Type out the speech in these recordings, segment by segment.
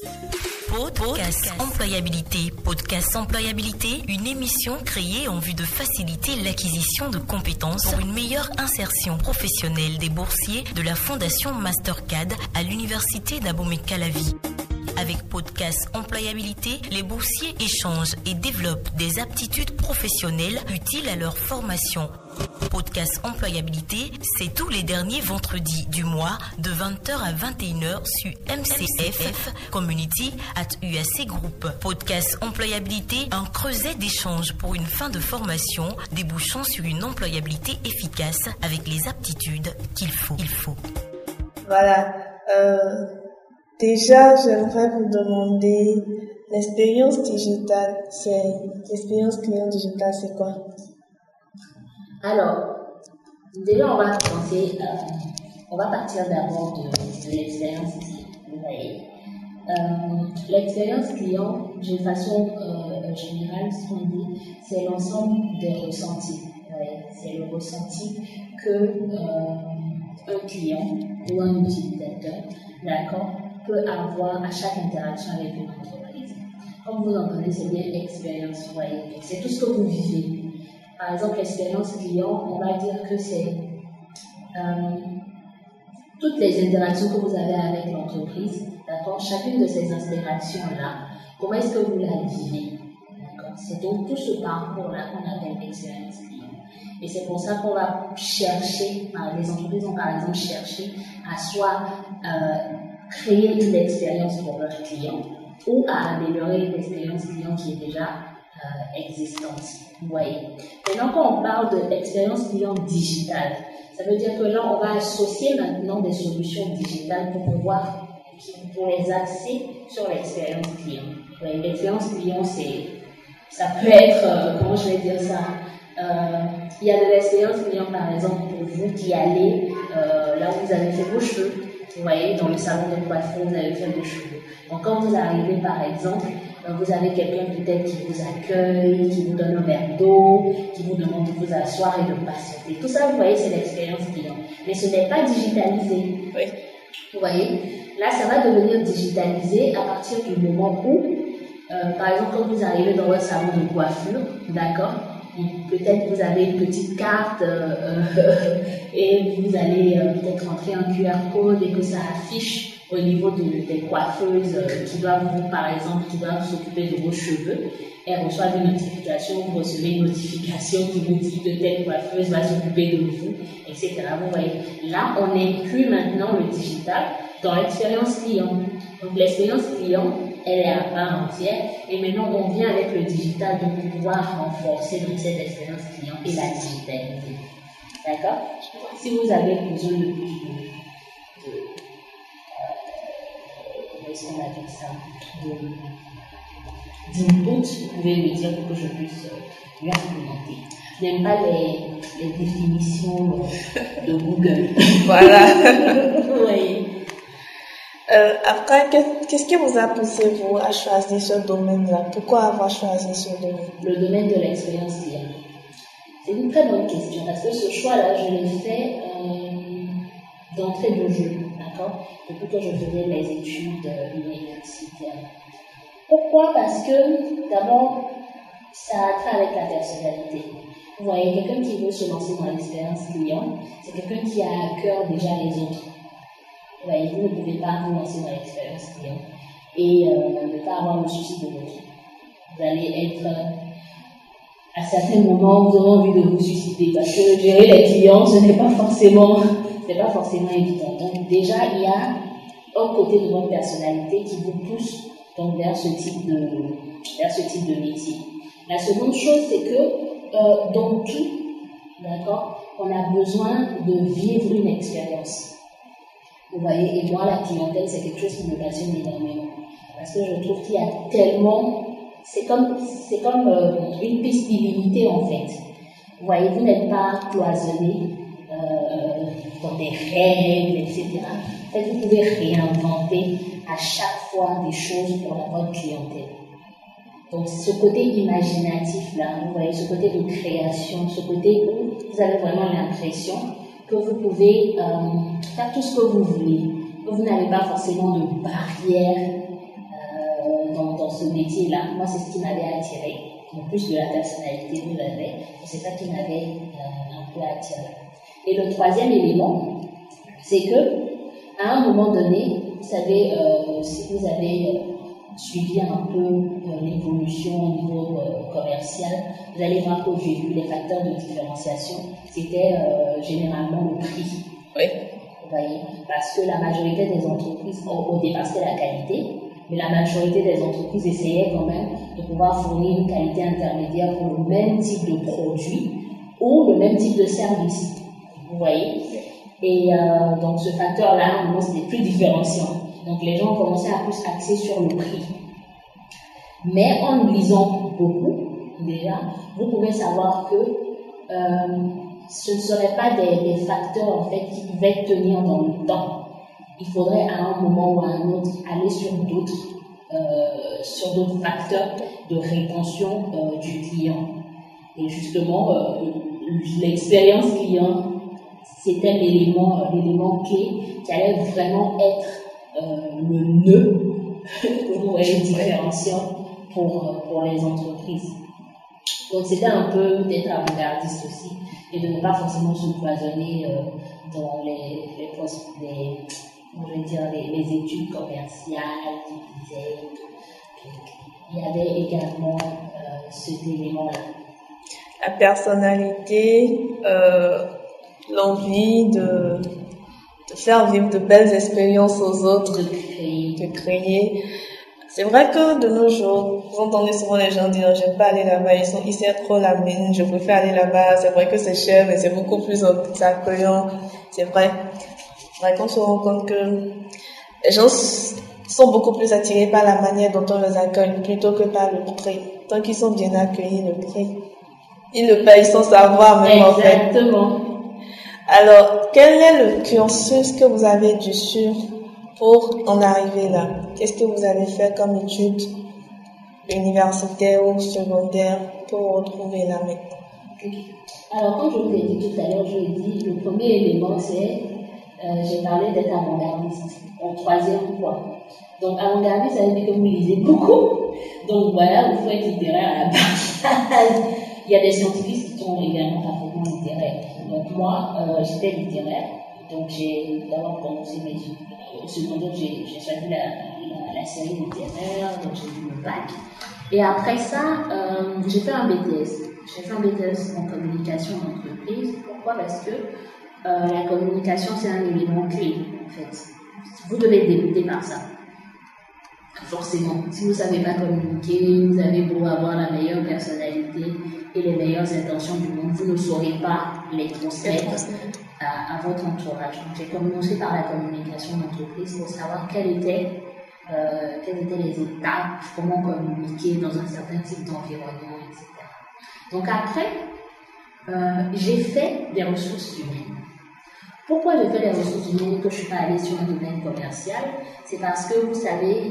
Podcast Employabilité. Podcast Employabilité, une émission créée en vue de faciliter l'acquisition de compétences pour une meilleure insertion professionnelle des boursiers de la Fondation Mastercad à l'Université d'Abomey-Calavi. Avec Podcast Employabilité, les boursiers échangent et développent des aptitudes professionnelles utiles à leur formation. Podcast Employabilité, c'est tous les derniers vendredis du mois de 20h à 21h sur MCF Community at UAC Group. Podcast Employabilité, un creuset d'échange pour une fin de formation débouchant sur une employabilité efficace avec les aptitudes qu'il faut. Voilà. Déjà, j'aimerais vous demander l'expérience digitale, l'expérience client digitale, c'est quoi? Alors, déjà, on va commencer, on va partir d'abord de l'expérience client. Vous voyez, l'expérience client, de façon générale, ce qu'on dit, c'est l'ensemble des ressentis. C'est le ressenti que un client ou un utilisateur, d'accord, peut avoir à chaque interaction avec une entreprise. Comme vous entendez, c'est bien l'expérience, vous voyez. C'est tout ce que vous vivez. Par exemple, l'expérience client, on va dire que c'est toutes les interactions que vous avez avec l'entreprise, d'accord, chacune de ces interactions-là, comment est-ce que vous la vivez, d'accord. C'est donc tout ce parcours-là qu'on appelle l'expérience client. Et c'est pour ça qu'on va chercher, les entreprises ont par exemple cherché à soit créer une expérience pour leurs clients ou à améliorer une expérience client qui est déjà existante. Vous voyez. Maintenant, quand on parle de l'expérience client digitale, ça veut dire que là, on va associer maintenant des solutions digitales pour les axer sur l'expérience client. Vous voyez, l'expérience client, ça peut être, comment je vais dire ça, il y a de l'expérience client, par exemple, pour vous qui allez là où vous avez fait vos cheveux. Vous voyez, dans le salon de coiffure, vous avez fait vos cheveux. Donc, quand vous arrivez, par exemple, vous avez quelqu'un peut-être qui vous accueille, qui vous donne un verre d'eau, qui vous demande de vous asseoir et de patienter. Tout ça, vous voyez, c'est l'expérience client. Mais ce n'est pas digitalisé. Oui. Vous voyez, là, ça va devenir digitalisé à partir du moment où, par exemple, quand vous arrivez dans votre salon de coiffure, d'accord, peut-être vous avez une petite carte et vous allez peut-être rentrer un QR code et que ça affiche au niveau des coiffeuses qui doivent s'occuper de vos cheveux. Elles reçoivent une notification, vous recevez une notification qui vous dit que telle coiffeuse va s'occuper de vous, etc. Vous voyez, là, on inclut maintenant le digital dans l'expérience client. Donc, l'expérience client, elle est à part entière. Et maintenant, on vient avec le digital pour pouvoir renforcer donc, cette expérience client et la digitaliser. D'accord? Si vous avez besoin de plus est-ce qu'on appelle ça, d'input, vous pouvez me dire pour que je puisse lui argumenter. Je n'aime pas les définitions de Google. Voilà. Oui. Après, qu'est-ce qui vous a poussé, vous, à choisir ce domaine-là? Pourquoi avoir choisi ce domaine? Le domaine de l'expérience client. C'est une très bonne question parce que ce choix-là, je l'ai fait d'entrée de jeu, d'accord, depuis que je faisais mes études universitaires. Pourquoi? Parce que, d'abord, ça a trait avec la personnalité. Vous voyez, quelqu'un qui veut se lancer dans l'expérience client, c'est quelqu'un qui a à cœur déjà les autres. Vous voyez, vous ne pouvez pas vous lancer dans l'expérience client et ne pas avoir le souci de l'autre. Vous allez être, à certains moments, vous aurez envie de vous suicider parce que gérer les clients, ce n'est pas forcément évident. Donc, déjà, il y a un côté de votre personnalité qui vous pousse donc, vers ce type de métier. La seconde chose, c'est que dans tout, d'accord, on a besoin de vivre une expérience. Vous voyez, et moi, la clientèle, c'est quelque chose qui me passionne énormément. Parce que je trouve qu'il y a tellement... C'est comme une piste illimitée, en fait. Vous voyez, vous n'êtes pas cloisonné dans des règles, etc. En fait, vous pouvez réinventer à chaque fois des choses pour votre clientèle. Donc, ce côté imaginatif-là, vous voyez, ce côté de création, ce côté où vous avez vraiment l'impression que vous pouvez faire tout ce que vous voulez, que vous n'avez pas forcément de barrières dans ce métier-là. Moi, c'est ce qui m'avait attiré. En plus de la personnalité que j'avais, c'est ça qui m'avait un peu attiré. Et le troisième élément, c'est que à un moment donné, vous savez, si vous avez suivi un peu l'évolution au niveau commercial, vous allez voir qu'au début, les facteurs de différenciation, c'était généralement le prix. Oui. Vous voyez, parce que la majorité des entreprises, au départ, c'était la qualité, mais la majorité des entreprises essayaient quand même de pouvoir fournir une qualité intermédiaire pour le même type de produit ou le même type de service. Vous voyez? Et donc ce facteur-là, au moins, c'était plus différenciant. Donc les gens ont commencé à plus axer sur le prix. Mais en lisant beaucoup, déjà, vous pouvez savoir que ce ne seraient pas des facteurs en fait qui pouvaient tenir dans le temps. Il faudrait à un moment ou à un autre aller sur d'autres facteurs de rétention du client. Et justement, l'expérience client, c'était l'élément clé qui allait vraiment être le nœud différenciant pour les entreprises. Donc c'était un peu d'être avant-gardiste aussi et de ne pas forcément se cloisonner dans les études commerciales qui disaient qu'il y avait également cet élément-là. La personnalité, l'envie de faire vivre de belles expériences aux autres, de créer. C'est vrai que de nos jours, vous entendez souvent les gens dire j'aime pas aller là-bas, ils serrent trop la mine, je préfère aller là-bas, c'est vrai que c'est cher mais c'est beaucoup plus accueillant, c'est vrai. Qu'on se rend compte que les gens sont beaucoup plus attirés par la manière dont on les accueille plutôt que par le prix. Tant qu'ils sont bien accueillis, le prix, ils le payent sans savoir même. Exactement. En fait. Alors, quel est le cursus que vous avez dû suivre pour en arriver là? Qu'est-ce que vous avez fait comme études universitaires ou secondaires pour retrouver là maintenant? Alors, comme je vous ai dit tout à l'heure, je l'ai dit, le premier élément, c'est j'ai parlé d'être avant-gardiste en troisième fois. Donc, avant-gardiste, ça veut dire que vous lisez beaucoup. Donc, voilà, vous faites littéraire à la base. Il y a des scientifiques qui sont également parfaitement littéraires. Donc, moi, j'étais littéraire. Donc, j'ai d'abord commencé mes études. Au secondaire, j'ai choisi la série littéraire. Donc, j'ai eu le bac. Et après ça, j'ai fait un BTS. J'ai fait un BTS en communication d'entreprise. Pourquoi? Parce que la communication, c'est un élément clé, en fait. Vous devez débuter par ça. Forcément. Si vous ne savez pas communiquer, vous avez beau avoir la meilleure personnalité et les meilleures intentions du monde, vous ne saurez pas les transmettre à votre entourage. Donc, j'ai commencé par la communication d'entreprise pour savoir quelles étaient les étapes, comment communiquer dans un certain type d'environnement, etc. Donc après, j'ai fait des ressources humaines. Pourquoi j'ai fait des ressources humaines et que je ne suis pas allée sur un domaine commercial? C'est parce que, vous savez,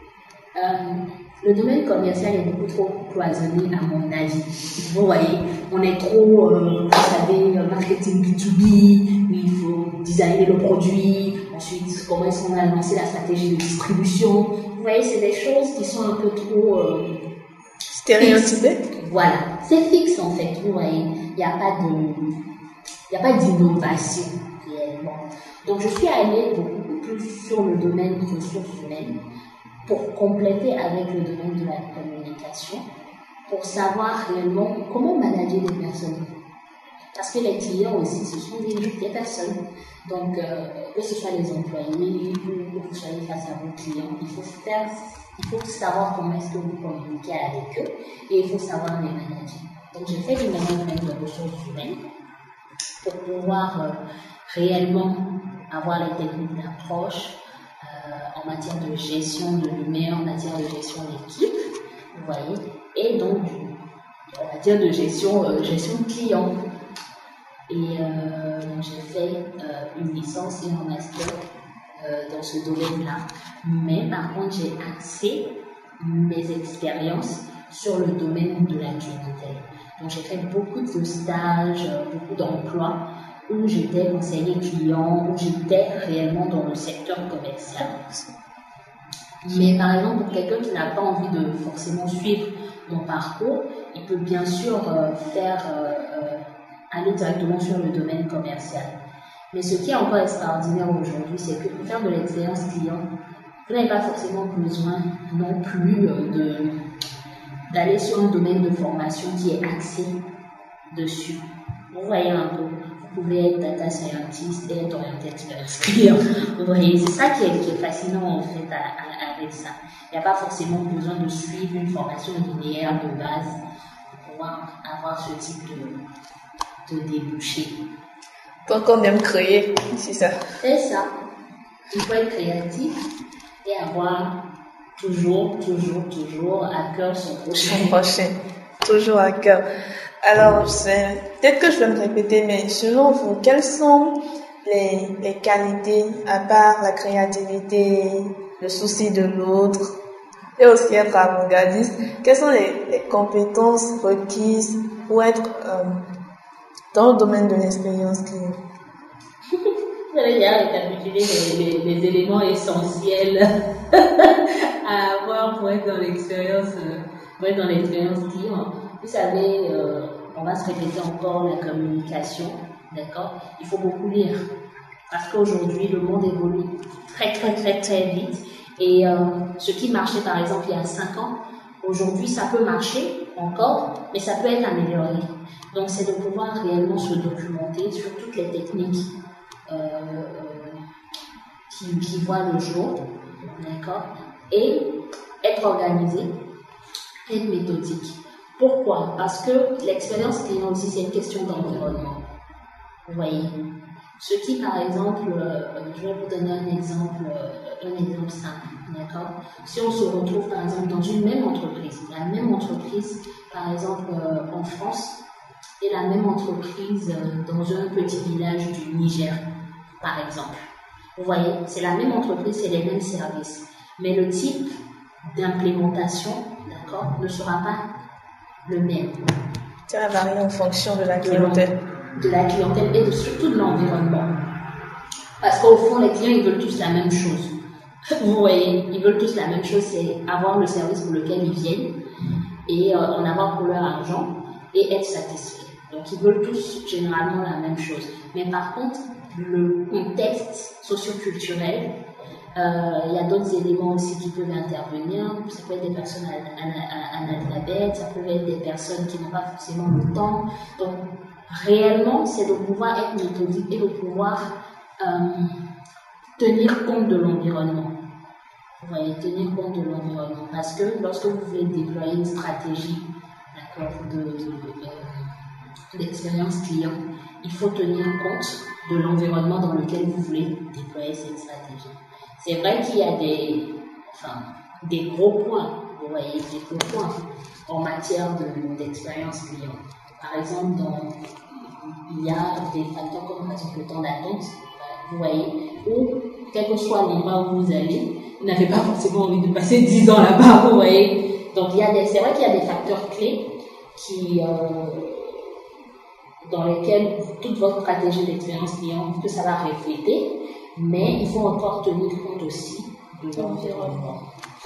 le domaine commercial est beaucoup trop cloisonné à mon avis. Vous voyez, on est trop, vous savez, marketing B2B, il faut designer le produit, ensuite comment est-ce qu'on va lancer la stratégie de distribution. Vous voyez, c'est des choses qui sont un peu trop stéréotypées. Voilà, c'est fixe en fait, vous voyez, il n'y a pas d'innovation réellement. Donc je suis allée beaucoup plus sur le domaine des ressources humaines pour compléter avec le domaine de la communication, pour savoir réellement comment manager des personnes. Parce que les clients aussi, ce sont des personnes. Donc, que ce soit les employés ou que vous soyez face à vos clients, il faut savoir comment est-ce que vous communiquez avec eux et il faut savoir les manager. Donc, j'ai fait du management de ressources humaines pour pouvoir réellement avoir les techniques d'approche en matière de gestion de l'humain, en matière de gestion d'équipe, vous voyez, et donc en matière de gestion client. Et donc j'ai fait une licence et un master dans ce domaine-là. Mais par contre, j'ai axé mes expériences sur le domaine de la clientèle. Donc j'ai fait beaucoup de stages, beaucoup d'emplois où j'étais conseiller client, où j'étais réellement dans le secteur commercial. Mais par exemple, pour quelqu'un qui n'a pas envie de forcément suivre mon parcours, il peut bien sûr aller directement sur le domaine commercial. Mais ce qui est encore extraordinaire aujourd'hui, c'est que pour faire de l'expérience client, vous n'avez pas forcément besoin non plus d'aller sur un domaine de formation qui est axé dessus. Vous voyez un peu, vous pouvez être data scientist et être orienté expérience client. Vous voyez, c'est ça qui est fascinant en fait avec ça. Il n'y a pas forcément besoin de suivre une formation linéaire de base pour pouvoir avoir ce type de débouché. Donc on aime créer, c'est ça. C'est ça. Il faut être créatif et avoir toujours à cœur son prochain. Toujours à cœur. Alors, peut-être que je vais me répéter, mais selon vous, quelles sont les qualités, à part la créativité, le souci de l'autre, et aussi être avant-gardiste, quelles sont les compétences requises pour être dans le domaine de l'expérience client? Vous allez déjà récapituler les éléments essentiels à avoir pour être dans l'expérience client. Vous savez, on va se répéter encore la communication, d'accord? Il faut beaucoup lire parce qu'aujourd'hui le monde évolue très vite et ce qui marchait par exemple il y a 5 ans, aujourd'hui ça peut marcher encore, mais ça peut être amélioré. Donc c'est de pouvoir réellement se documenter sur toutes les techniques qui voient le jour, d'accord, et être organisé, être méthodique. Pourquoi? Parce que l'expérience client aussi, c'est une question d'environnement. Vous voyez? Ce qui, par exemple, je vais vous donner un exemple simple, d'accord? Si on se retrouve, par exemple, dans une même entreprise, la même entreprise, par exemple, en France, et la même entreprise dans un petit village du Niger, par exemple. Vous voyez, c'est la même entreprise, c'est les mêmes services. Mais le type d'implémentation, d'accord, ne sera pas le même. Ça va varier en fonction de la clientèle. De la clientèle et surtout de l'environnement. Parce qu'au fond, les clients, ils veulent tous la même chose. Vous voyez, ils veulent tous la même chose, c'est avoir le service pour lequel ils viennent et en avoir pour leur argent et être satisfaits. Donc, ils veulent tous généralement la même chose. Mais par contre, le contexte socio-culturel, il y a d'autres éléments aussi qui peuvent intervenir. Ça peut être des personnes analphabètes, ça peut être des personnes qui n'ont pas forcément le temps. Donc, réellement, c'est de pouvoir être méthodique et de pouvoir tenir compte de l'environnement. Vous voyez, tenir compte de l'environnement. Parce que lorsque vous voulez déployer une stratégie, d'accord, d'expérience client, il faut tenir compte de l'environnement dans lequel vous voulez déployer cette stratégie. C'est vrai qu'il y a des gros points, vous voyez, des gros points en matière d'expérience client. Par exemple, il y a des facteurs comme par exemple le temps d'attente, vous voyez, ou quel que soit l'endroit où vous allez, vous n'avez pas forcément envie de passer 10 ans là-bas, vous voyez. Donc c'est vrai qu'il y a des facteurs clés dans lesquels toute votre stratégie d'expérience client, que ça va refléter, mais il faut encore tenir compte aussi de l'environnement.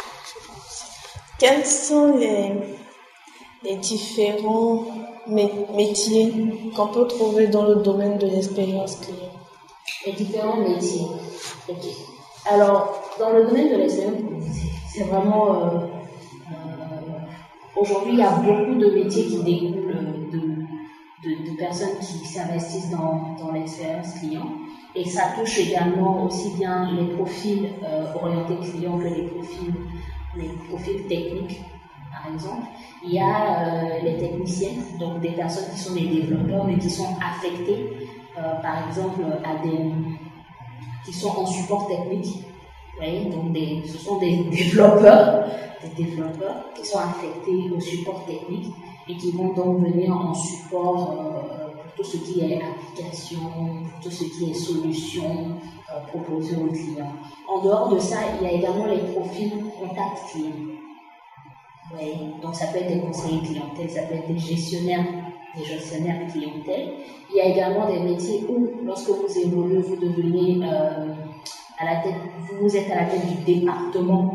Quels sont les différents métiers qu'on peut trouver dans le domaine de l'expérience client? Les différents métiers. Ok. Alors, dans le domaine de l'expérience, c'est vraiment... aujourd'hui, il y a beaucoup de métiers qui découlent de personnes qui s'investissent dans l'expérience client. Et ça touche également aussi bien les profils orientés clients que les profils techniques, par exemple. Il y a les techniciens, donc des personnes qui sont des développeurs, mais qui sont affectés, par exemple, qui sont en support technique. Vous voyez, donc ce sont des développeurs qui sont affectés au support technique et qui vont donc venir en support pour tout ce qui est application, pour tout ce qui est solution proposée aux clients. En dehors de ça, il y a également les profils contact client. Oui, donc ça peut être des conseillers clientèle, ça peut être des gestionnaires clientèle. Il y a également des métiers où, lorsque vous évoluez, vous devenez vous êtes à la tête du département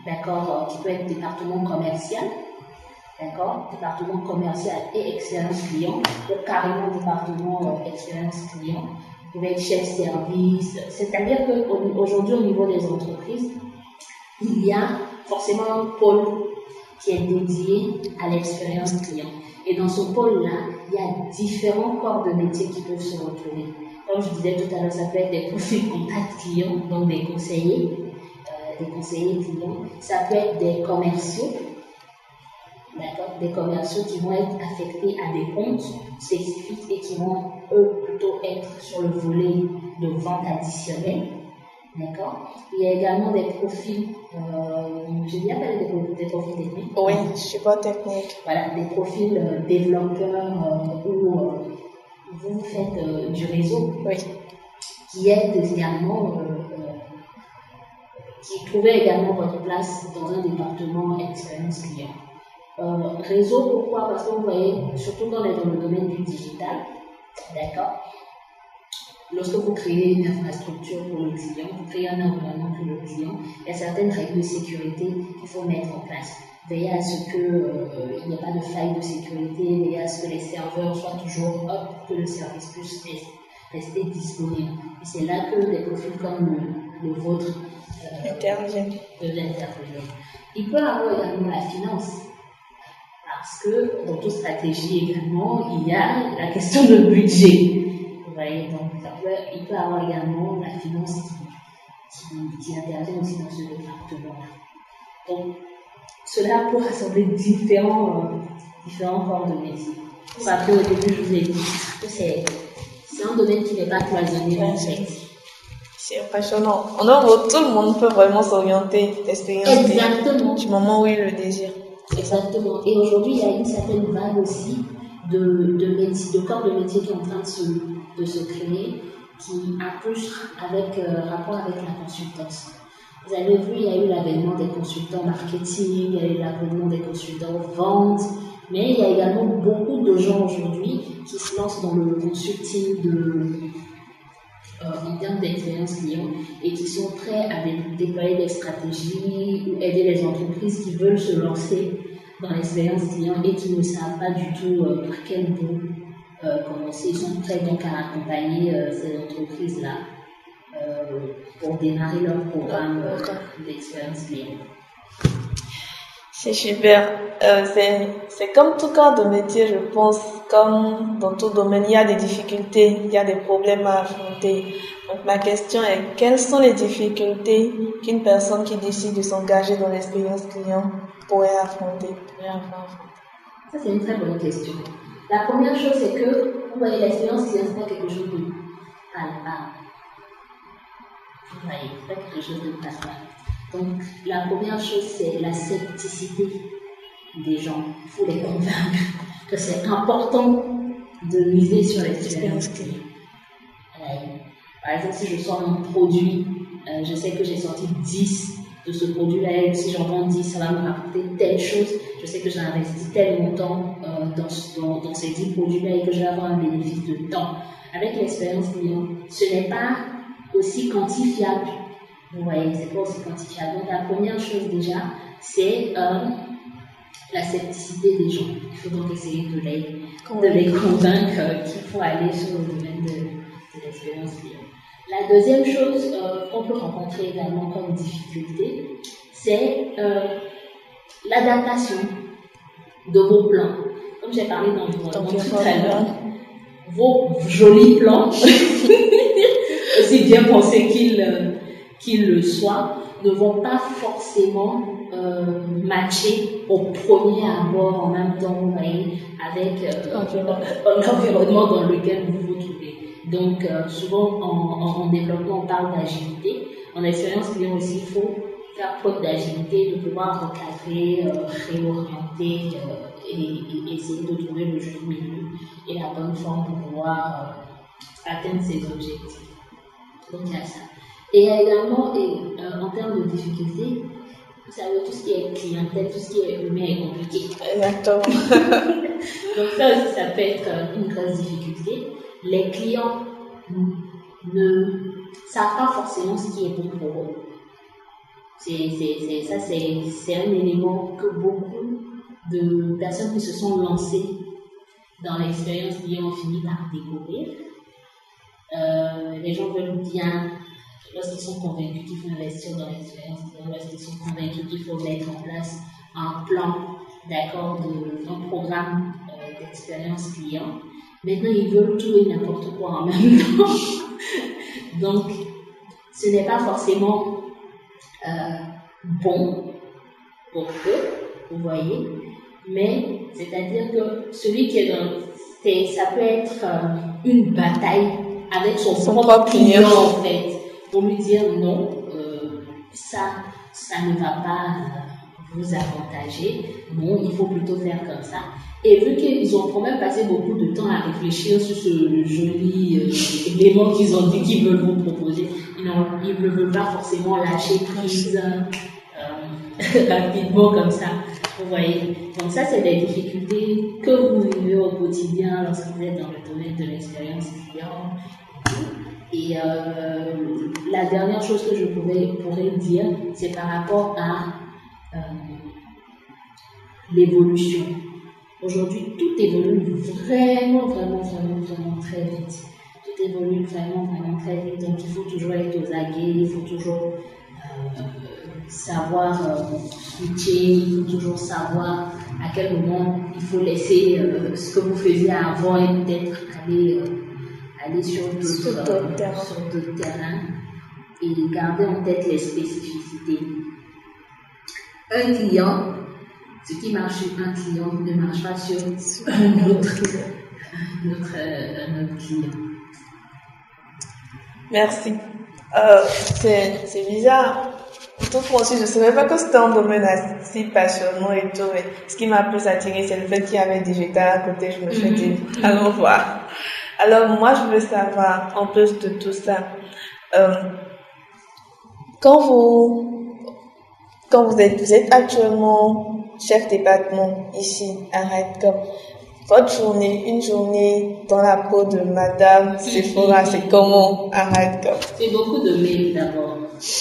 d'accord, qui peut être département commercial, d'accord, département commercial et expérience client, ou carrément département expérience client. Vous pouvez être chef service, c'est-à-dire qu'aujourd'hui au niveau des entreprises, il y a forcément un pôle qui est dédié à l'expérience client. Et dans ce pôle-là, il y a différents corps de métiers qui peuvent se retrouver. Comme je disais tout à l'heure, ça peut être des profils contact clients, donc des conseillers clients. Ça peut être des commerciaux, d'accord, des commerciaux qui vont être affectés à des comptes spécifiques et qui vont, eux, plutôt être sur le volet de vente additionnelle. D'accord. Il y a également des profils, j'ai bien parlé des profils techniques. Oui, je suis pas technique. Voilà, des profils développeurs où vous faites du réseau, Oui. qui aident également, qui trouvaient également votre place dans un département expérience client. Réseau, pourquoi? Parce que vous voyez, surtout quand on est dans le domaine du digital, d'accord. Lorsque vous créez une infrastructure pour le client, vous créez un environnement pour le client, il y a certaines règles de sécurité qu'il faut mettre en place. Veillez à ce qu'il n'y ait pas de faille de sécurité, veillez à ce que les serveurs soient toujours up, que le service puisse rester disponible. Et c'est là que des profils comme le vôtre interviennent. peuvent intervenir. Il peut y avoir également la finance. Parce que dans toute stratégie également, il y a la question de budget. Vous voyez, donc il peut y avoir également la finance qui intervient aussi dans ce département-là. Donc, cela peut rassembler différents corps de métier. Après, au début, je vous ai dit que c'est un domaine qui n'est pas cloisonné en fait. C'est impressionnant. Tout le monde peut vraiment s'orienter l'expérience du moment où il le désire. Exactement. Et aujourd'hui, il y a une certaine vague aussi de corps de métier qui est en train de se créer, qui a plus rapport avec la consultance. Vous avez vu, il y a eu l'avènement des consultants marketing, il y a eu l'avènement des consultants vente, mais il y a également beaucoup de gens aujourd'hui qui se lancent dans le consulting en termes d'expérience client et qui sont prêts à déployer des stratégies ou aider les entreprises qui veulent se lancer dans l'expérience client et qui ne savent pas du tout par quel bout commencer. Ils sont prêts donc à accompagner ces entreprises-là pour démarrer leur programme d'expérience client. C'est super. C'est comme tout corps de métier, je pense, comme dans tout domaine, il y a des difficultés, il y a des problèmes à affronter. Donc ma question est, quelles sont les difficultés qu'une personne qui décide de s'engager dans l'expérience client pourrait affronter? Ça, c'est une très bonne question. La première chose, c'est que, vous voyez, l'expérience client, ce n'est pas quelque chose de palpable. Vous voyez, ce n'est pas quelque chose de palpable. Donc, la première chose, c'est la scepticité des gens. Il faut les convaincre que c'est important de miser sur l'expérience client. Par exemple, si je sors un produit, je sais que j'ai sorti 10 de ce produit-là, et si j'en vends 10, ça va me rapporter telle chose. Je sais que j'ai investi tel montant dans ces 10 produits-là et que je vais avoir un bénéfice de temps. Avec l'expérience client, ce n'est pas aussi quantifiable. Vous voyez, c'est pas aussi quantifiable. Donc, la première chose déjà, c'est la scepticité des gens. Il faut donc essayer de les convaincre qu'il faut aller sur le domaine de l'expérience client. La deuxième chose qu'on peut rencontrer également comme difficulté, c'est l'adaptation de vos plans. Comme j'ai parlé dans l'environnement tout à l'heure, vos jolis plans, aussi bien pensés qu'ils le soient, ne vont pas forcément matcher au premier abord en même temps, vous voyez, avec l'environnement dans lequel vous vous trouvez. Donc, souvent en développement, on parle d'agilité. En expérience client aussi, il faut faire preuve d'agilité, de pouvoir recadrer, réorienter et essayer de trouver le juste milieu et la bonne forme pour pouvoir atteindre ses objectifs. Donc, il y a ça. Et il y a également, en termes de difficultés, vous savez, tout ce qui est clientèle, tout ce qui est humain est compliqué. Exactement. Donc ça aussi, ça peut être une grosse difficulté. Les clients ne savent pas forcément ce qui est bon pour eux. C'est un élément que beaucoup de personnes qui se sont lancées dans l'expérience client ont fini par découvrir. Les gens veulent bien, lorsqu'ils sont convaincus qu'il faut investir dans l'expérience client, lorsqu'ils sont convaincus qu'il faut mettre en place un plan, d'accord, un programme d'expérience client. Maintenant, ils veulent tout et n'importe quoi en même temps. Donc, ce n'est pas forcément bon pour eux, vous voyez, mais c'est-à-dire que celui qui est ça peut être une bataille avec son propre client en fait, pour lui dire non, ça ne va pas vous avantager, non, il faut plutôt faire comme ça. Et vu qu'ils ont quand même passé beaucoup de temps à réfléchir sur ce joli élément qu'ils ont dit qu'ils veulent vous proposer, ils ne veulent pas forcément lâcher prise rapidement comme ça, vous voyez. Donc ça, c'est des difficultés que vous vivez au quotidien lorsque vous êtes dans le domaine de l'expérience client. Et la dernière chose que je pourrais dire, c'est par rapport à l'évolution. Aujourd'hui, tout évolue vraiment très vite. Tout évolue vraiment très vite. Donc, il faut toujours être aux aguets, il faut toujours savoir switcher, il faut toujours savoir à quel moment il faut laisser ce que vous faisiez avant et peut-être aller sur d'autres terrains et garder en tête les spécificités. Un client, ce qui marche sur un client ne marche pas sur un autre client. Merci. C'est bizarre. Tout moi aussi, je ne savais pas que c'était un domaine si passionnant et tout, mais ce qui m'a plus attiré, c'est le fait qu'il y avait digital à côté. Je me suis dit, allons voir. Alors, moi, je veux savoir, en plus de tout ça, quand vous êtes actuellement chef département ici à Redcom, votre journée, une journée dans la peau de Madame Sephora, c'est comment à Redcom? C'est beaucoup de mails d'abord.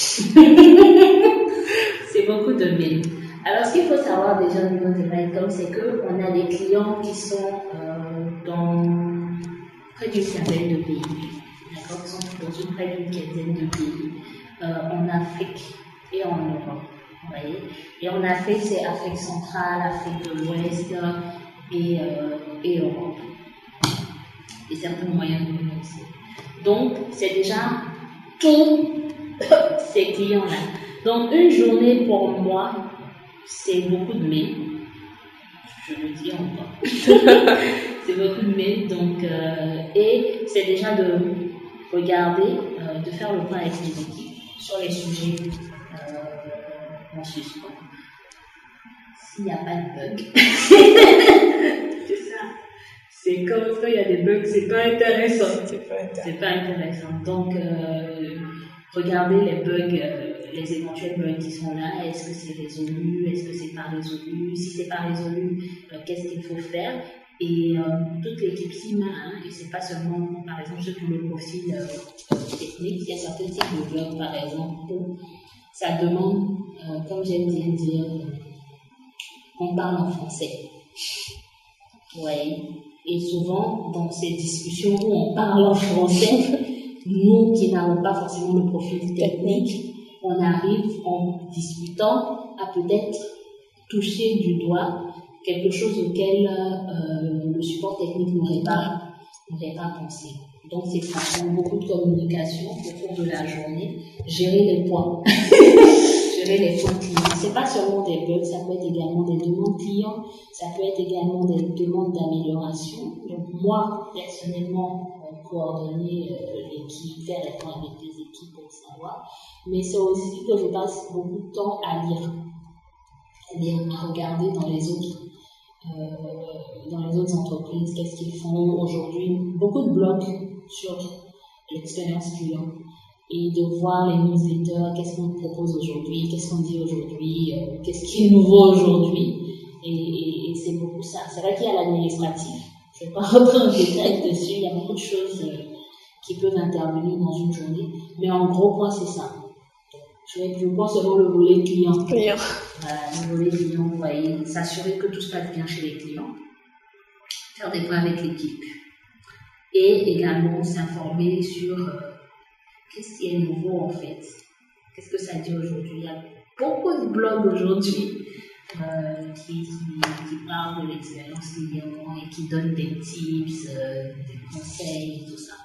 C'est beaucoup de mails. Alors, ce qu'il faut savoir déjà au niveau de Redcom, c'est qu'on a des clients qui sont dans près d'une quinzaine de pays. D'accord, qui sont dans près d'une quinzaine de pays. En Afrique et en Europe. Vous voyez? Et en Afrique, c'est Afrique centrale, Afrique de l'Ouest et Europe. Et certains moyens de l'Union aussi. Donc, c'est déjà tous ces clients-là. Donc, une journée pour moi, c'est beaucoup de mails. Je le dis encore. C'est beaucoup de mails. Donc, et c'est déjà de regarder, de faire le point avec les équipes sur les sujets en suspens. S'il n'y a pas de bug, c'est ça. C'est comme ça, il y a des bugs, c'est pas intéressant. C'est pas intéressant. Donc, regardez les bugs, les éventuels bugs qui sont là. Est-ce que c'est résolu? Est-ce que c'est pas résolu? Si c'est pas résolu, qu'est-ce qu'il faut faire? Et toute l'équipe CIMA, et c'est pas seulement, par exemple, ceux qui ont le profil technique, il y a certains types de blogs, par exemple, où ça demande, comme j'aime bien dire, qu'on parle en français. Ouais. Et souvent, dans ces discussions où on parle en français, nous qui n'avons pas forcément le profil technique, on arrive en discutant à peut-être toucher du doigt quelque chose auquel le support technique n'aurait pas pensé. Donc, c'est ça, beaucoup de communication au cours de la journée, gérer les points. Gérer les points clients. C'est pas seulement des bugs, ça peut être également des demandes clients, ça peut être également des demandes d'amélioration. Donc, moi, personnellement, coordonner l'équipe, faire les points avec les équipes pour savoir. Mais c'est aussi que je passe beaucoup de temps à lire, à regarder dans les autres entreprises, qu'est-ce qu'ils font aujourd'hui. Beaucoup de blogs sur l'expérience client. Et de voir les newsletters, qu'est-ce qu'on propose aujourd'hui, qu'est-ce qu'on dit aujourd'hui, qu'est-ce qui est nouveau aujourd'hui. Et c'est beaucoup ça. C'est vrai qu'il y a l'administratif. Je ne vais pas rentrer en détail dessus. Il y a beaucoup de choses qui peuvent intervenir dans une journée. Mais en gros point, c'est ça. Je pense seulement le volet client. Client. Voilà, le volet client, vous voyez, s'assurer que tout se passe bien chez les clients, faire des points avec l'équipe et également s'informer sur qu'est-ce qui est nouveau en fait, qu'est-ce que ça dit aujourd'hui. Il y a beaucoup de blogs aujourd'hui qui parlent de l'expérience client et qui donnent des tips, des conseils, tout ça.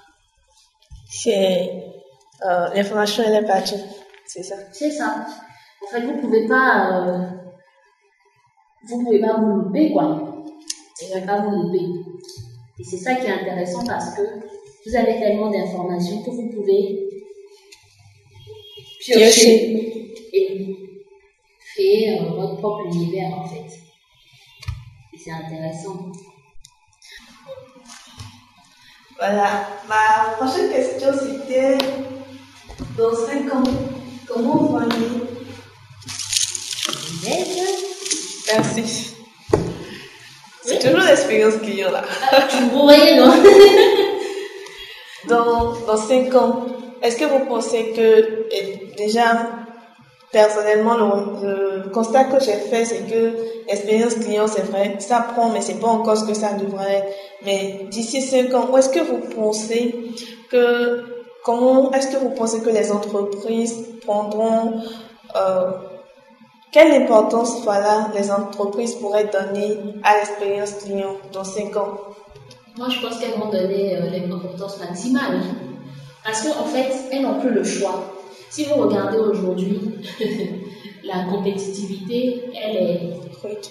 L'information, elle est partout, c'est ça. C'est ça. En fait, vous pouvez pas vous louper, quoi. Vous pouvez pas vous louper. Et c'est ça qui est intéressant parce que vous avez tellement d'informations que vous pouvez piocher et créer votre propre univers, en fait. Et c'est intéressant. Voilà. Ma prochaine question, c'était dans 5 ans, comment vous voyez? Merci. C'est toujours l'expérience client là. Vous voyez, non? Dans 5 ans, est-ce que vous pensez que, déjà, personnellement, le constat que j'ai fait, c'est que l'expérience client, c'est vrai, ça prend, mais c'est pas encore ce que ça devrait être. Mais d'ici 5 ans, est-ce que vous pensez que les entreprises prendront, quelle importance, voilà, les entreprises pourraient donner à l'expérience client dans 5 ans? Moi, je pense qu'elles vont donner l'importance maximale. Parce qu'en fait, elles n'ont plus le choix. Si vous regardez aujourd'hui, la compétitivité, elle est brute,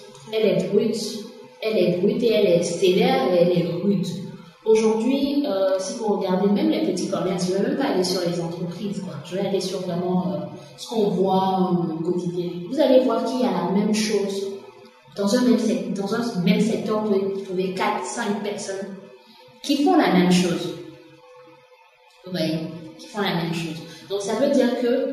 et elle est stellaire et elle est rude. Aujourd'hui, si vous regardez même les petits commerces, je ne vais même pas aller sur les entreprises, quoi. Je vais aller sur vraiment ce qu'on voit au quotidien. Vous allez voir qu'il y a la même chose. Dans un même secteur, vous trouvez 4-5 personnes qui font la même chose. Vous voyez, qui font la même chose. Donc ça veut dire que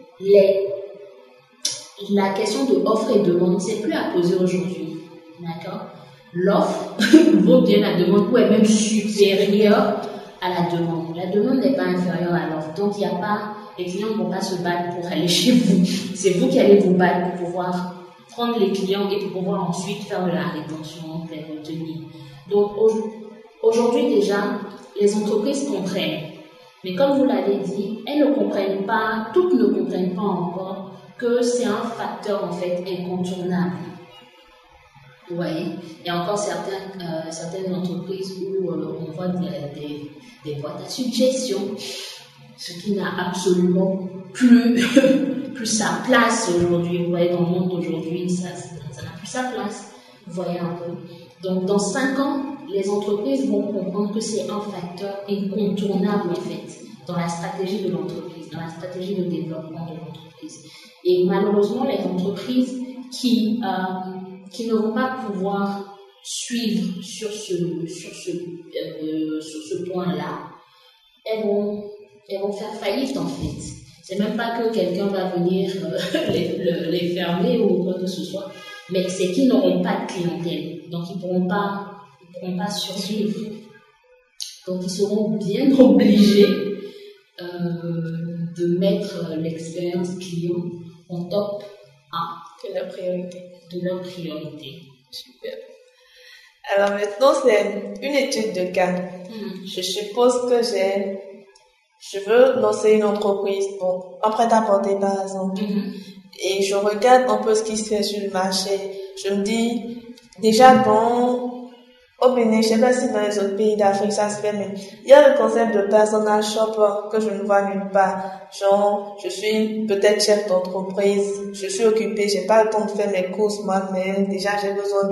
la question de offre et demande, c'est plus à poser aujourd'hui. D'accord? L'offre vaut bien la demande ou est même supérieure à la demande. La demande n'est pas inférieure à l'offre. Donc les clients ne vont pas se battre pour aller chez vous. C'est vous qui allez vous battre pour pouvoir prendre les clients et pour pouvoir ensuite faire de la rétention, de la retenue. Donc aujourd'hui déjà, les entreprises comprennent. Mais comme vous l'avez dit, elles ne comprennent pas, toutes ne comprennent pas encore que c'est un facteur en fait incontournable. Vous voyez, il y a encore certaines entreprises où on voit des boîtes à suggestions, ce qui n'a absolument plus sa place aujourd'hui. Vous voyez, dans le monde d'aujourd'hui, ça n'a plus sa place. Vous voyez un peu. Donc, dans 5 ans, les entreprises vont comprendre que c'est un facteur incontournable, en fait, dans la stratégie de l'entreprise, dans la stratégie de développement de l'entreprise. Et malheureusement, les entreprises qui ne vont pas pouvoir suivre sur ce point-là, elles vont faire faillite, en fait. C'est même pas que quelqu'un va venir les fermer ou quoi que ce soit, mais c'est qu'ils n'auront pas de clientèle. Donc, ils pourront pas survivre. Donc, ils seront bien obligés de mettre l'expérience client en top 1 de leur priorité. Super. Alors maintenant, c'est une étude de cas. Je suppose que je veux lancer une entreprise, en prêt-à-porter par exemple. Et je regarde un peu ce qui se fait sur le marché. Je me dis, déjà au Bénin, je ne sais pas si dans les autres pays d'Afrique ça se fait, mais il y a le concept de personal shopper que je ne vois nulle part. Genre, je suis peut-être chef d'entreprise, je suis occupée, j'ai pas le temps de faire mes courses moi-même. Déjà, j'ai besoin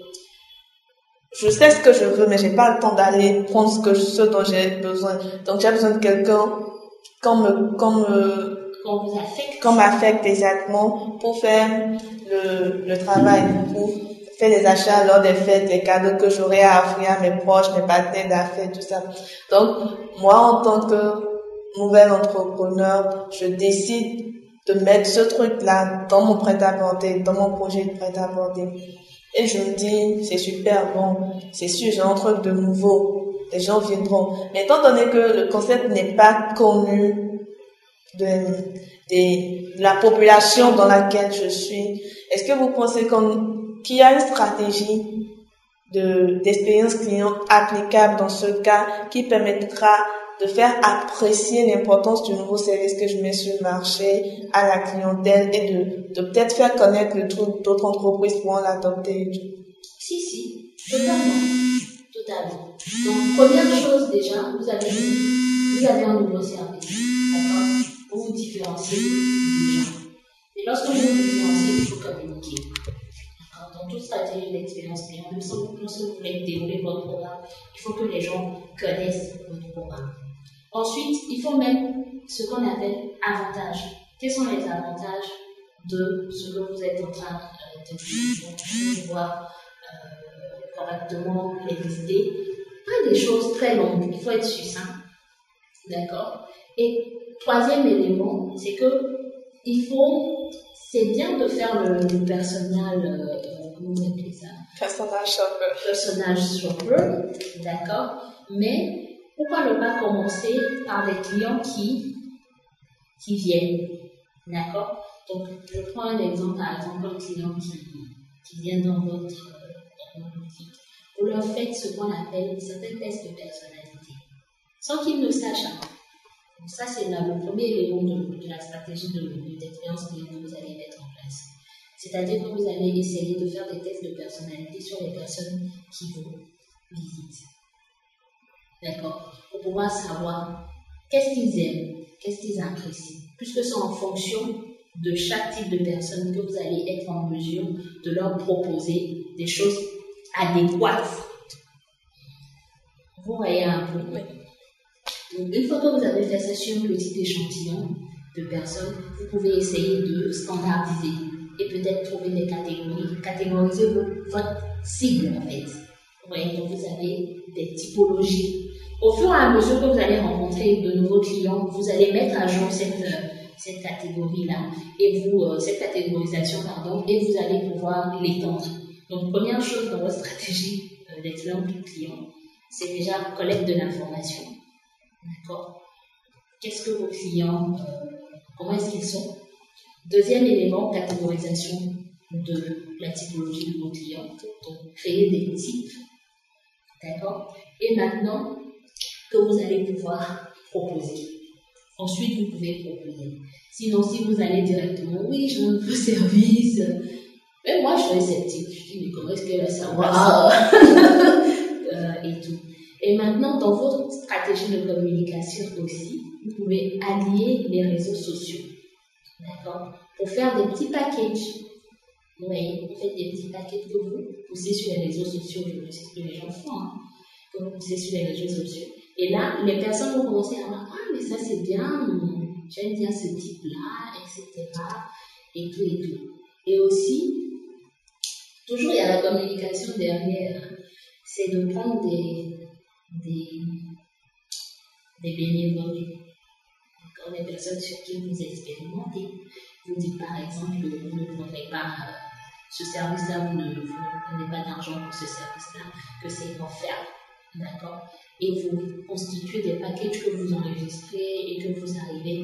je sais ce que je veux, mais j'ai pas le temps d'aller prendre ce dont j'ai besoin. Donc, j'ai besoin de quelqu'un qu'on m'affecte exactement pour faire le travail, pour faire les achats lors des fêtes, les cadeaux que j'aurai à offrir à mes proches, mes partenaires d'affaires, tout ça. Donc, moi, en tant que nouvel entrepreneur, je décide de mettre ce truc-là dans mon prêt-à-porter, dans mon projet de prêt-à-porter. Et je me dis, c'est super bon, c'est sûr, j'ai un truc de nouveau, les gens viendront. Mais étant donné que le concept n'est pas connu de la population dans laquelle je suis. Est-ce que vous pensez qu'il y a une stratégie d'expérience client applicable dans ce cas qui permettra de faire apprécier l'importance du nouveau service que je mets sur le marché à la clientèle et de peut-être faire connaître le truc d'autres entreprises pourront l'adopter? Si, totalement. Donc, première chose déjà, vous avez un nouveau service, d'accord, pour vous différencier des gens. Et lorsque vous vous différenciez, il faut communiquer. Dans toute stratégie d'expérience client, lorsque vous voulez dérouler votre programme, il faut que les gens connaissent votre programme. Ensuite, il faut mettre ce qu'on appelle avantages. Quels sont les avantages de ce que vous êtes en train de dire? Vous voir correctement les idées. Pas des choses très longues, il faut être succinct. D'accord? Et troisième élément, c'est que c'est bien de faire le personnel, comment vous appelez ça? Personnage shopper, d'accord? Mais pourquoi ne pas commencer par des clients qui viennent, d'accord? Donc, je prends un exemple, par exemple, un client qui vient dans votre boutique. Vous leur faites ce qu'on appelle certains tests de personnalité, sans qu'ils ne sachent avant. Donc ça, c'est le premier élément de la stratégie d'expérience client que vous allez mettre en place. C'est-à-dire que vous allez essayer de faire des tests de personnalité sur les personnes qui vous visitent. D'accord? Pour pouvoir savoir qu'est-ce qu'ils aiment, qu'est-ce qu'ils apprécient. Puisque c'est en fonction de chaque type de personne que vous allez être en mesure de leur proposer des choses adéquates. Vous voyez un peu? Oui. Donc, une fois que vous avez fait ça sur un petit échantillon de personnes, vous pouvez essayer de standardiser et peut-être trouver des catégories, catégoriser votre cible en fait. Vous voyez, donc vous avez des typologies. Au fur et à mesure que vous allez rencontrer de nouveaux clients, vous allez mettre à jour cette catégorie-là, et cette catégorisation, et vous allez pouvoir l'étendre. Donc, première chose dans votre stratégie d'expérience client, c'est déjà collecte de l'information. D'accord? Qu'est-ce que vos clients, comment est-ce qu'ils sont? Deuxième élément, catégorisation de la typologie de vos clients. Donc, créer des types. D'accord? Et maintenant, que vous allez pouvoir proposer. Ensuite, vous pouvez proposer. Sinon, si vous allez directement, oui, je veux un service. Mais moi, je suis sceptique. Je dis, mais comment est-ce qu'elle va savoir ça? Et tout. Et maintenant, dans votre stratégie de communication aussi, vous pouvez allier les réseaux sociaux. D'accord? Pour faire des petits packages. Vous voyez, vous faites des petits packages que vous poussez sur les réseaux sociaux. Je sais ce que les gens font. Hein, que vous poussez sur les réseaux sociaux. Et là, les personnes vont commencer à dire, ah, mais ça c'est bien, j'aime bien ce type-là, etc. Et tout et tout. Et aussi, toujours il y a la communication derrière, c'est de prendre des bénévoles, des personnes sur qui vous expérimentez. Vous dites par exemple que vous ne prenez pas ce service-là, vous ne prenez pas d'argent pour ce service-là, que c'est offert. D'accord? Et vous constituez des packages que vous enregistrez et que vous arrivez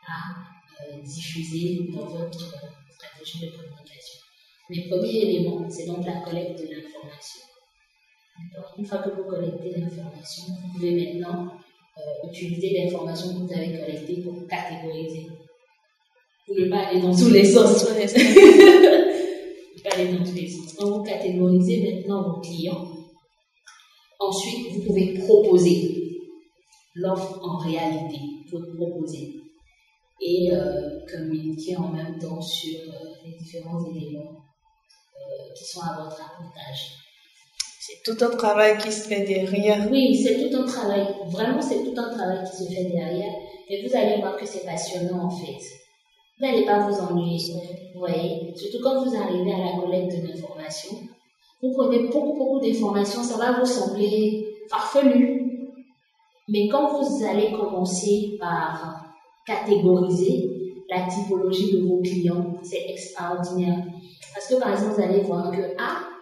à diffuser dans votre stratégie de communication. Mais premier élément, c'est donc la collecte de l'information. D'accord? Une fois que vous collectez l'information, vous pouvez maintenant utiliser l'information que vous avez collectée pour catégoriser. Vous ne pouvez pas aller dans tous les sens. Vous ne pouvez pas aller dans tous les sens. Quand vous catégorisez maintenant vos clients, ensuite, vous pouvez proposer l'offre en réalité. Vous pouvez proposer et communiquer en même temps sur les différents éléments qui sont à votre avantage. C'est tout un travail qui se fait derrière. Oui, c'est tout un travail. Vraiment, c'est tout un travail qui se fait derrière. Et vous allez voir que c'est passionnant en fait. Vous n'allez pas vous ennuyer. Vous voyez, surtout quand vous arrivez à la collecte de l'information. Vous prenez beaucoup d'informations, ça va vous sembler farfelu. Mais quand vous allez commencer par catégoriser la typologie de vos clients, c'est extraordinaire. Parce que par exemple, vous allez voir que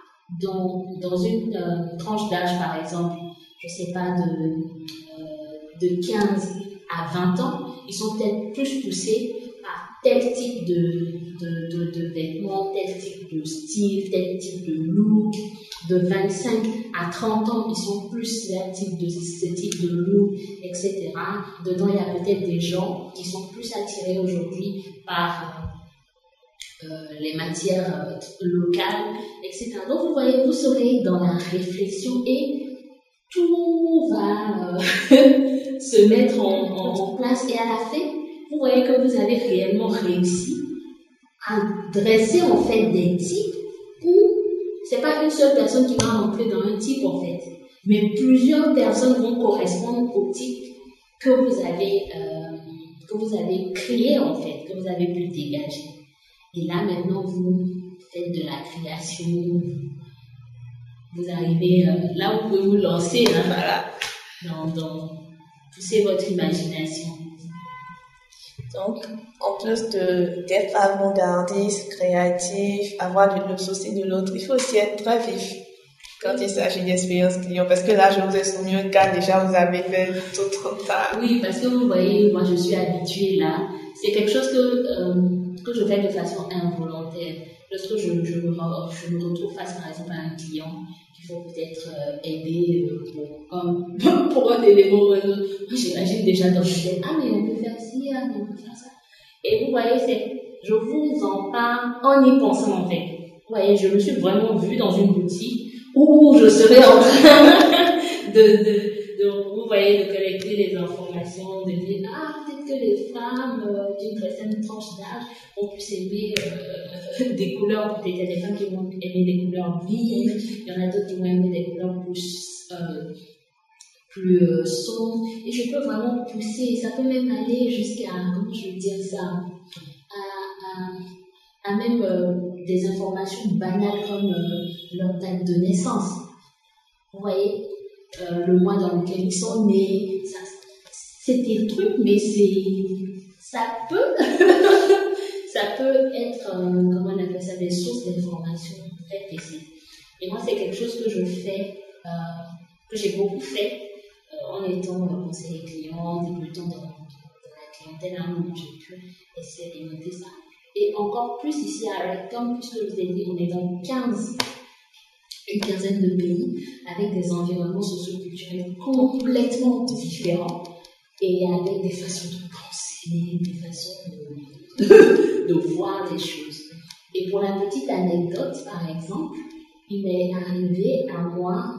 dans une tranche d'âge, par exemple, je ne sais pas, de 15 à 20 ans, ils sont peut-être plus poussés par tel type de vêtements, tel type de style, tel type de look. De 25 à 30 ans, ils sont plus ce type de look, etc. Dedans, il y a peut-être des gens qui sont plus attirés aujourd'hui par les matières locales, etc. Donc, vous voyez, vous serez dans la réflexion et tout va se mettre en place. Et à la fin, vous voyez que vous avez réellement réussi à dresser en fait des types où c'est pas une seule personne qui va rentrer dans un type en fait, mais plusieurs personnes vont correspondre au type que vous avez créé en fait, que vous avez pu dégager. Et là maintenant vous faites de la création, vous arrivez là où vous pouvez vous lancer, dans pousser votre imagination. Donc, en plus d'être avant-gardiste, créatif, avoir le souci de l'autre, il faut aussi être très vif quand il s'agit d'expérience client. Parce que là, je vous ai soumis un cas, déjà vous avez fait tout trop tard. Oui, parce que vous voyez, moi je suis habituée là. C'est quelque chose que je fais de façon involontaire. Lorsque je me retrouve face par exemple à un client qu'il faut peut-être aider pour un élément ou un autre, j'imagine déjà dans ma tête, ah mais on peut faire ci, ah mais on peut faire ça. Et vous voyez, je vous en parle en y pensant en fait. Vous voyez, je me suis vraiment vue dans une boutique où je serais en train vous voyez, de collecter les informations, de dire, ah, peut-être que les femmes d'une certaine tranche d'âge vont plus aimer des couleurs, peut-être il y a des femmes qui vont aimer des couleurs vives, il y en a d'autres qui vont aimer des couleurs plus sombres, et je peux vraiment pousser, ça peut même aller jusqu'à, comment je veux dire ça, à même des informations banales comme leur date de naissance. Vous voyez, le mois dans lequel ils sont nés, c'est des trucs, mais ça peut être, comment on appelle ça, des sources d'informations très précises. Et moi, c'est quelque chose que je fais, que j'ai beaucoup fait en étant conseiller client, débutant dans la clientèle, à un moment j'ai pu essayer de noter ça. Et encore plus ici à Rectum, puisque je vous ai dit, on est dans une quinzaine de pays avec des environnements socioculturels complètement différents et avec des façons de penser, des façons de voir les choses. Et pour la petite anecdote, par exemple, il m'est arrivé à moi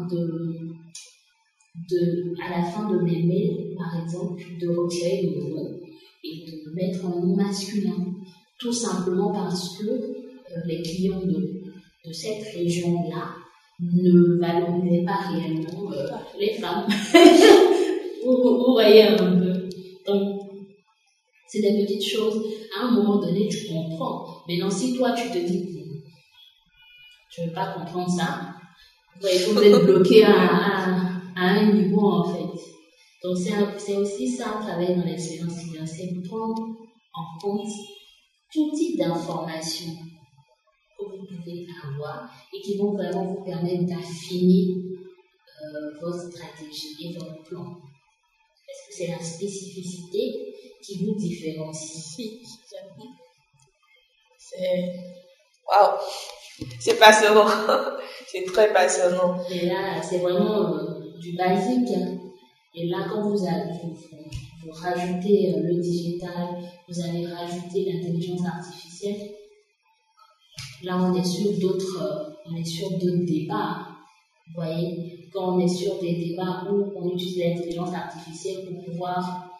à la fin de mes mails, par exemple, de retirer le nom et de mettre un nom masculin, tout simplement parce que les clients de cette région-là ne valorisaient pas réellement les femmes. vous voyez un peu. Donc, c'est des petites choses. À un moment donné, tu comprends. Maintenant, si toi, tu te dis, je ne veux pas comprendre ça, vous voyez, vous êtes bloqué à un niveau, en fait. Donc, c'est aussi ça, travailler dans l'expérience client, c'est prendre en compte tout type d'informations que vous pouvez avoir et qui vont vraiment vous permettre d'affiner votre stratégie et votre plan. Parce que c'est la spécificité qui vous différencie. Waouh! C'est passionnant. C'est très passionnant. Et là, c'est vraiment du basique. Hein. Et là, quand vous rajoutez le digital, vous allez rajouter l'intelligence artificielle. Là, on est sur d'autres débats. Vous voyez, quand on est sur des débats où on utilise l'intelligence artificielle pour pouvoir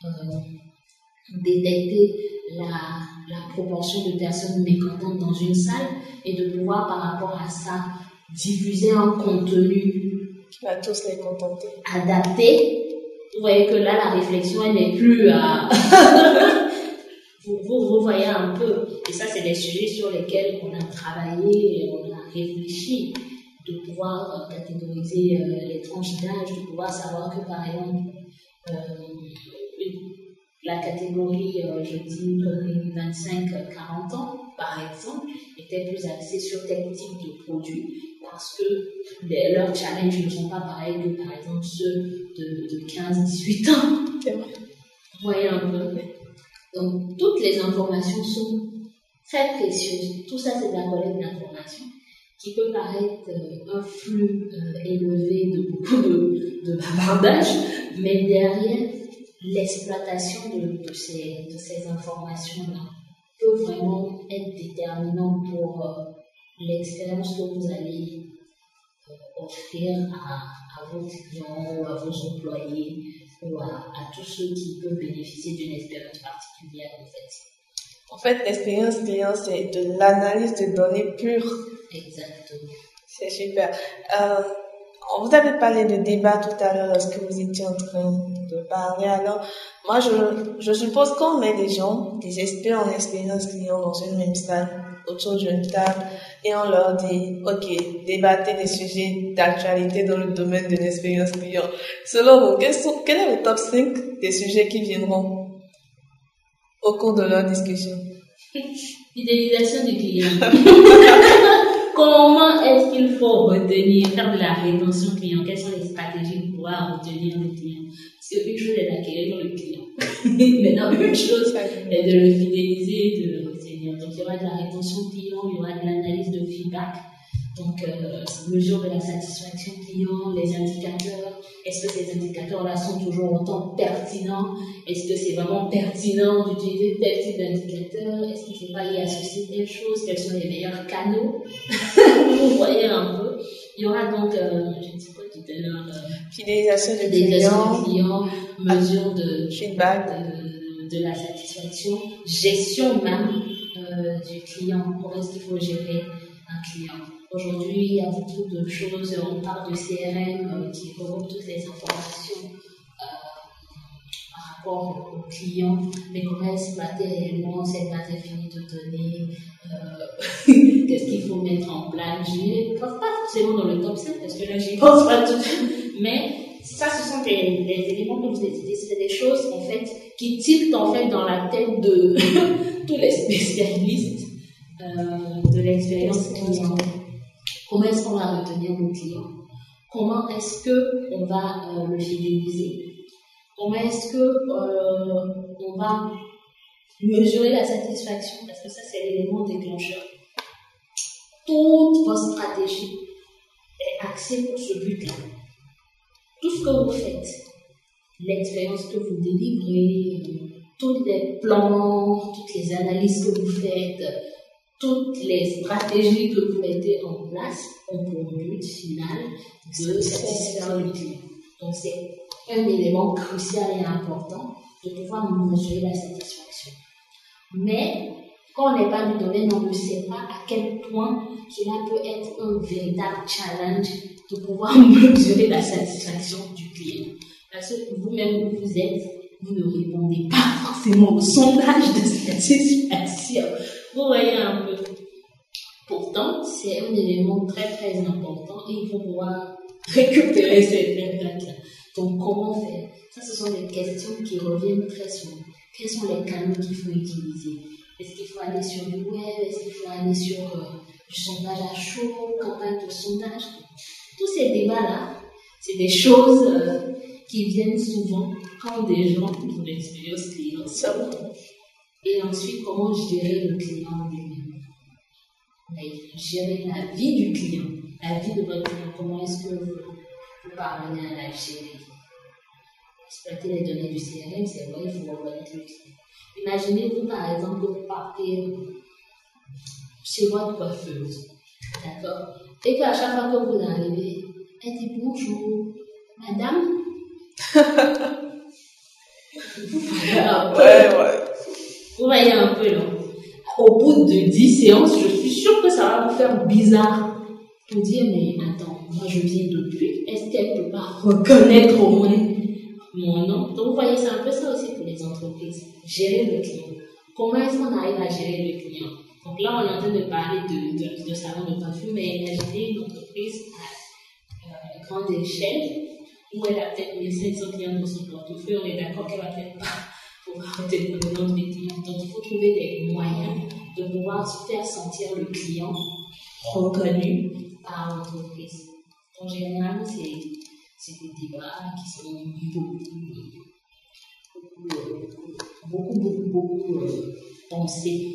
détecter la proportion de personnes mécontentes dans une salle et de pouvoir, par rapport à ça, diffuser un contenu qui va tous les contenter. Adapté. Vous voyez que là, la réflexion, elle n'est plus à... vous voyez un peu. Et ça, c'est des sujets sur lesquels on a travaillé, on a réfléchi, de pouvoir catégoriser les tranches d'âge, de pouvoir savoir que, par exemple, la catégorie, je dis, 25-40 ans, par exemple, était plus axée sur tel type de produit parce que leurs challenges ne sont pas pareils que, par exemple, ceux de 15-18 ans. C'est vrai. voyez un peu. Donc, toutes les informations sont très précieuses. Tout ça, c'est de la collecte d'informations qui peut paraître un flux élevé de beaucoup de bavardage, mais derrière, l'exploitation de ces informations-là peut vraiment être déterminante pour l'expérience que vous allez offrir à vos clients ou à vos employés ou à tous ceux qui peuvent bénéficier d'une expérience particulière en fait. En fait, l'expérience client, c'est de l'analyse de données pures. Exactement. C'est super. Vous avez parlé de débat tout à l'heure lorsque vous étiez en train de parler. Alors, moi, je suppose qu'on met des gens, des experts en expérience client dans une même salle, autour d'une table, et on leur dit, OK, débattez des sujets d'actualité dans le domaine de l'expérience client. Selon vous, quel est le top 5 des sujets qui viendront au cours de leur discussion? Fidélisation du client. Comment est-ce qu'il faut retenir, faire de la rétention client? Quelles sont les stratégies pour pouvoir retenir le client? Parce qu'une chose est d'acquérir le client. Maintenant, une chose est de le fidéliser et de le retenir. Donc, il y aura de la rétention client, il y aura de l'analyse de feedback. Donc, mesure de la satisfaction client, les indicateurs. Est-ce que ces indicateurs-là sont toujours autant pertinents? Est-ce que c'est vraiment pertinent d'utiliser tel type d'indicateur? Est-ce qu'il ne faut pas y associer telle chose? Quels sont les meilleurs canaux? Vous voyez un peu. Il y aura donc, je ne sais pas tout à l'heure, fidélisation du client, mesure de feedback, de la satisfaction, gestion même du client. Comment est-ce qu'il faut gérer un client? Aujourd'hui, il y a beaucoup de choses, on parle de CRM qui regroupe toutes les informations par rapport au client, mais comment exploiter réellement cette base infinie de données, qu'est-ce qu'il faut mettre en place. Je ne pense pas forcément dans le top 5 parce que là, j'y pense pas tout de suite, mais ça, ce sont des éléments que vous avez, c'est des choses en fait qui tiltent en fait dans la tête de tous les spécialistes de l'expérience client. Comment est-ce qu'on va retenir nos clients? Comment est-ce qu'on va le fidéliser? Comment est-ce qu'on va mesurer la satisfaction? Parce que ça, c'est l'élément déclencheur. Toute votre stratégie est axée pour ce but-là. Tout ce que vous faites, l'expérience que vous délivrez, tous les plans, toutes les analyses que vous faites, toutes les stratégies que vous mettez en place ont pour but final de satisfaire le client. Donc, c'est un élément crucial et important de pouvoir mesurer la satisfaction. Mais, quand on n'est pas du domaine, on ne sait pas à quel point cela peut être un véritable challenge de pouvoir mesurer la satisfaction du client. Parce que vous-même, où vous êtes, vous ne répondez pas forcément au sondage de satisfaction. Vous voyez un peu. Pourtant, c'est un élément très très important et il faut pouvoir récupérer cette feedback-là. Donc, comment faire? Ça, ce sont des questions qui reviennent très souvent. Quels sont les canaux qu'il faut utiliser? Est-ce qu'il faut aller sur du web? Est-ce qu'il faut aller sur du sondage à chaud, campagne de sondage? Tous ces débats-là, c'est des choses qui viennent souvent quand des gens ont l'expérience client. Et ensuite, comment gérer le client lui-même? Gérer la vie du client, la vie de votre client. Comment est-ce que vous parvenez à la gérer? Exploiter les données du CRM, c'est vrai, il faut reconnaître le client. Imaginez-vous, par exemple, que vous partez chez votre coiffeuse, d'accord? Et qu'à chaque fois que vous arrivez, elle dit bonjour, madame. Vous voyez un peu, là. Au bout de 10 séances, je suis sûre que ça va vous faire bizarre. Pour dire, mais attends, moi je viens depuis, est-ce qu'elle ne peut pas reconnaître au moins mon nom? Donc vous voyez, c'est un peu ça aussi pour les entreprises. Gérer le client. Comment est-ce qu'on arrive à gérer le client? Donc là, on est en train de parler de salon de coiffure, mais imaginez une entreprise à grande échelle où elle a peut-être 1500 clients dans son portefeuille. On est d'accord qu'elle va peut-être pas pouvoir retenir le nom des clients. Donc il faut trouver des moyens de pouvoir faire sentir le client reconnu par l'entreprise. Donc généralement, c'est des débats qui sont beaucoup beaucoup penser.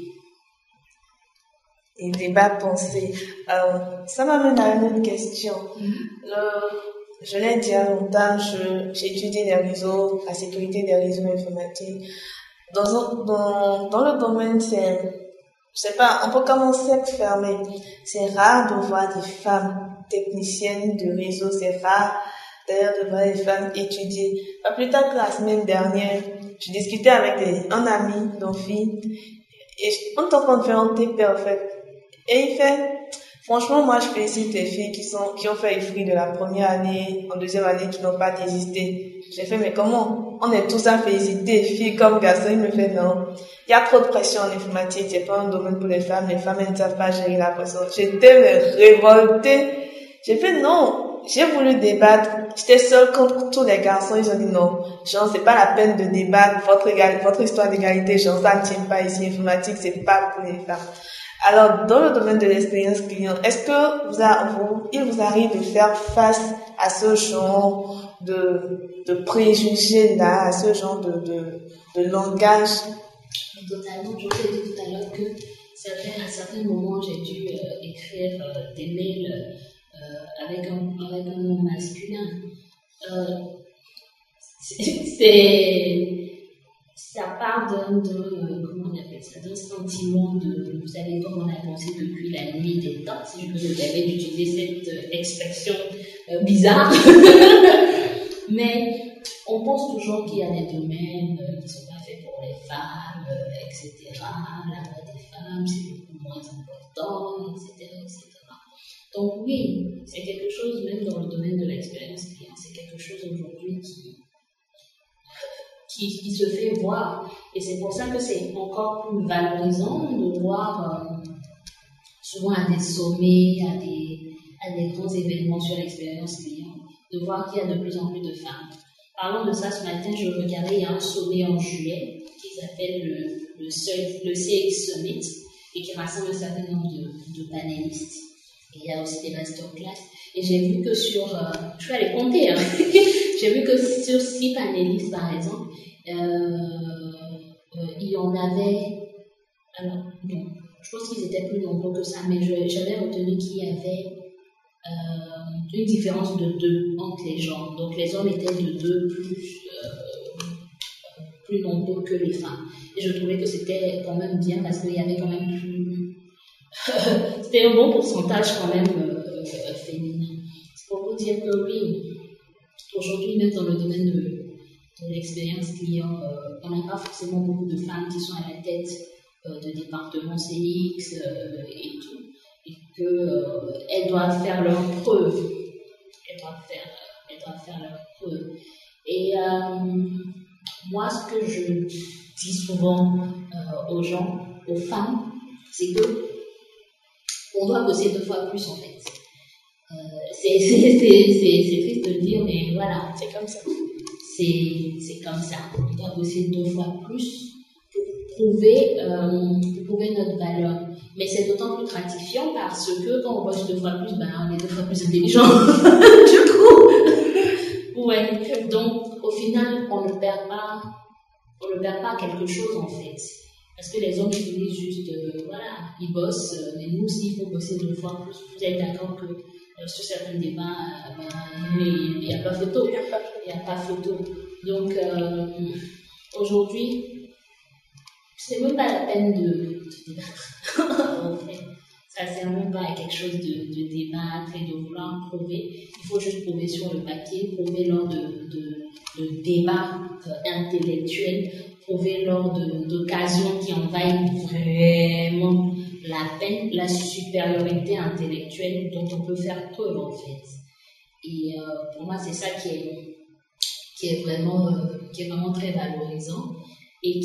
Et débat pensé. Ça m'amène à une autre question. Je l'ai dit il y a longtemps, j'ai étudié les réseaux, la sécurité des réseaux informatiques. Dans le domaine, je sais pas, on peut commencer à être fermé. C'est rare de voir des femmes techniciennes de réseau, c'est rare d'ailleurs de voir des femmes étudier. Pas plus tard que la semaine dernière, je discutais avec un ami, une fille, et on est en train de faire un thé parfait. Et il fait, franchement, moi, je félicite les filles qui ont fait les fruits de la première année, en deuxième année, qui n'ont pas désisté. J'ai fait, mais comment? On est tous à féliciter, filles comme garçons. Il me fait, non. Il y a trop de pression en informatique, c'est pas un domaine pour les femmes elles ne savent pas gérer la pression. J'étais révoltée. J'ai fait, non. J'ai voulu débattre. J'étais seule contre tous les garçons. Ils ont dit non. Genre, c'est pas la peine de débattre. Votre histoire d'égalité, genre, ça ne tient pas ici. Informatique, c'est pas pour les femmes. Alors, dans le domaine de l'expérience client, est-ce que il vous arrive de faire face à ce genre de préjugés là, à ce genre de langage? Totalement, je vous ai dit tout à l'heure que à certains moments, j'ai dû écrire des mails avec un nom masculin. Ça part d'un sentiment de, vous savez, comme on a pensé depuis la nuit des temps, si je peux me permettre d'utiliser cette expression bizarre. Mais on pense toujours qu'il y a des domaines qui ne sont pas faits pour les femmes, etc. La voix des femmes, c'est beaucoup moins important, etc., etc. Donc oui, c'est quelque chose, même dans le domaine de l'expérience client, c'est quelque chose aujourd'hui qui se fait voir. Et c'est pour ça que c'est encore plus valorisant de voir souvent à des sommets, à des grands événements sur l'expérience client, de voir qu'il y a de plus en plus de femmes. Parlant de ça, ce matin, je regardais, il y a un sommet en juillet qui s'appelle le CX Summit et qui rassemble un certain nombre de panélistes. Et il y a aussi des masterclass. Et j'ai vu que je vais aller compter, hein. J'ai vu que sur 6 panélistes, par exemple, il y en avait, alors, bon, je pense qu'ils étaient plus nombreux que ça, mais j'avais retenu qu'il y avait une différence de 2 entre les genres. Donc les hommes étaient de 2 plus nombreux que les femmes. Et je trouvais que c'était quand même bien parce qu'il y avait quand même plus... c'était un bon pourcentage quand même féminin. C'est pour vous dire que oui, aujourd'hui, même dans le domaine de l'expérience client, on n'a pas forcément beaucoup de femmes qui sont à la tête de départements CX et tout, et qu'elles doivent faire leurs preuves. Elles doivent faire leurs preuves. Et moi, ce que je dis souvent aux gens, aux femmes, c'est que on doit bosser 2 fois plus en fait. C'est triste de le dire, mais voilà, c'est comme ça. C'est comme ça. On doit bosser 2 fois plus pour prouver notre valeur. Mais c'est d'autant plus gratifiant parce que quand on bosse 2 fois plus, on est 2 fois plus intelligent. Du coup, ouais. Donc, au final, on ne perd pas quelque chose en fait. Parce que les hommes utilisent juste, voilà, ils bossent, mais nous aussi, il faut bosser 2 fois plus. Vous êtes d'accord que sur certains débats, il n'y a pas photo. Il n'y a pas photo. Donc, aujourd'hui, c'est même pas la peine de débattre. En fait, ça ne sert même pas à quelque chose de débattre et de vouloir prouver. Il faut juste prouver sur le papier, prouver lors de débats intellectuels, prouver lors d'occasions qui en vaillent vraiment la peine, la supériorité intellectuelle dont on peut faire preuve en fait. Et pour moi, c'est ça qui est vraiment très valorisant et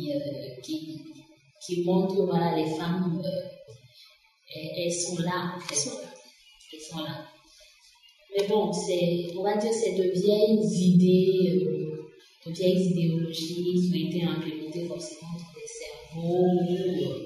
qui montre que voilà, les femmes, elles sont là. Elles sont là. Mais bon, on va dire c'est de vieilles idées, de vieilles idéologies qui ont été implémentées forcément dans les cerveaux.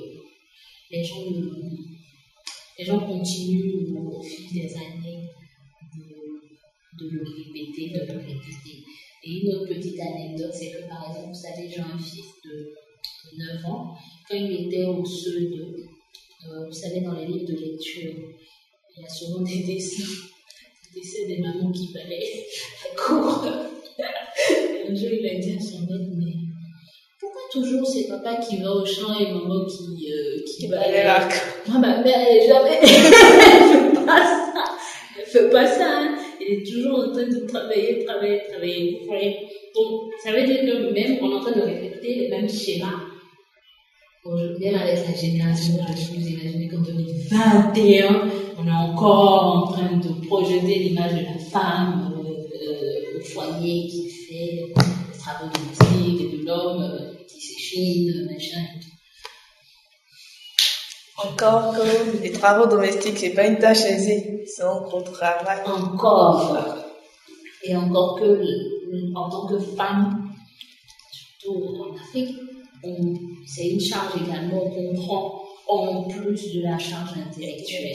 Les gens continuent au fil des années le répéter, de le répéter. Et une autre petite anecdote, c'est que par exemple, vous savez, j'ai un fils de 9 ans, quand il était au CE2, vous savez, dans les livres de lecture, il y a souvent des dessins des mamans qui balaient la cour. Un jour, il a dit à son maître, mais pourquoi toujours c'est papa qui va au champ et maman qui balaye la cour? Moi, ma mère, elle fait pas ça. Elle fait pas ça, hein. Elle est toujours en train de travailler. Donc, ça veut dire que même on est en train de répéter les mêmes schémas. Même avec la génération, je vous imagine qu'en 2021, on est encore en train de projeter l'image de la femme au foyer qui fait les travaux domestiques et de l'homme qui s'échine, machin et tout. Encore que les travaux domestiques, c'est pas une tâche aisée, c'est un gros travail. Encore. Et encore que, en tant que femme, surtout en Afrique, c'est une charge également qu'on prend en plus de la charge intellectuelle.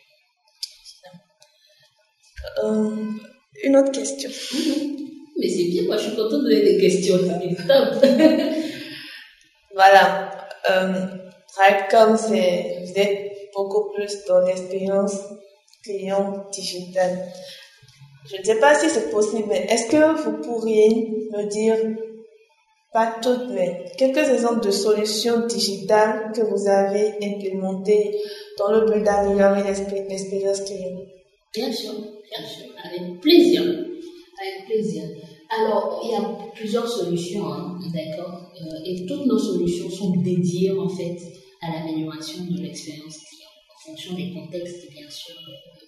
Une autre question. Mais c'est bien, moi je suis contente de donner des questions, c'est top. Voilà. Comme vous êtes beaucoup plus dans l'expérience client digitale. Je ne sais pas si c'est possible, mais est-ce que vous pourriez me dire, pas toutes, mais quelques exemples de solutions digitales que vous avez implémentées dans le but d'améliorer l'expérience client? Bien sûr, avec plaisir. Alors, il y a plusieurs solutions, hein, d'accord, et toutes nos solutions sont dédiées en fait à l'amélioration de l'expérience client, en fonction des contextes, bien sûr.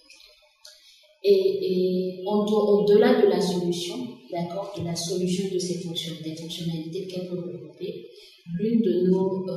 Et au-delà de la solution, d'accord, de la solution de ces des fonctionnalités qu'elle peut regrouper, l'une de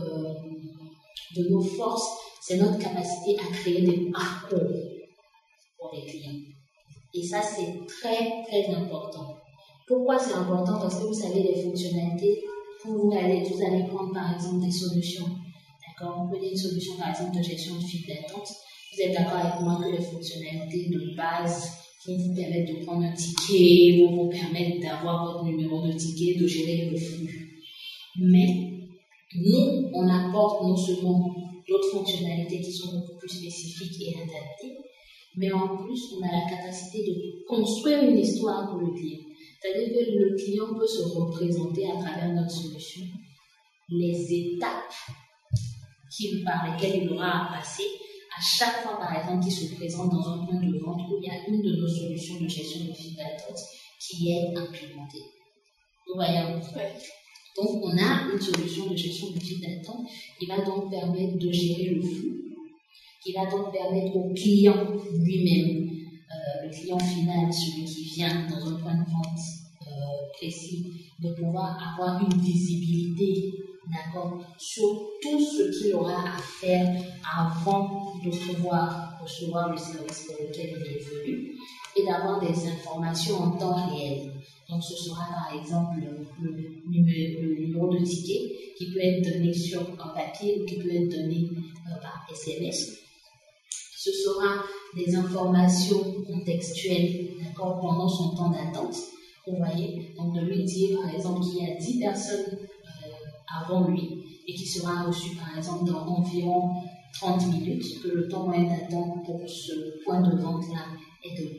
nos forces, c'est notre capacité à créer des parcours pour les clients. Et ça, c'est très, très important. Pourquoi c'est important? Parce que vous savez, les fonctionnalités, quand vous allez prendre par exemple des solutions, d'accord, vous prenez une solution par exemple de gestion de file d'attente, vous êtes d'accord avec moi que les fonctionnalités de base vont vous permettre de prendre un ticket, vont vous permettre d'avoir votre numéro de ticket, de gérer le flux. Mais nous, on apporte non seulement d'autres fonctionnalités qui sont beaucoup plus spécifiques et adaptées, mais en plus, on a la capacité de construire une histoire pour le client. C'est-à-dire que le client peut se représenter à travers notre solution les étapes par lesquelles il aura à passer à chaque fois, par exemple, qu'il se présente dans un point de vente où il y a une de nos solutions de gestion de file d'attente qui est implémentée. Vous voyez un peu. Donc, on a une solution de gestion de file d'attente qui va donc permettre de gérer le flux, qui va donc permettre au client lui-même, le client final, celui qui vient dans un point de vente précis, de pouvoir avoir une visibilité, d'accord, sur tout ce qu'il aura à faire avant de pouvoir recevoir le service pour lequel il est venu et d'avoir des informations en temps réel. Donc, ce sera par exemple le numéro de ticket qui peut être donné sur un papier ou qui peut être donné par SMS. Ce sera des informations contextuelles, d'accord, pendant son temps d'attente. Vous voyez, donc de lui dire par exemple qu'il y a 10 personnes avant lui et qui sera reçu par exemple dans environ 30 minutes, que le temps moyen d'attente pour ce point de vente-là est de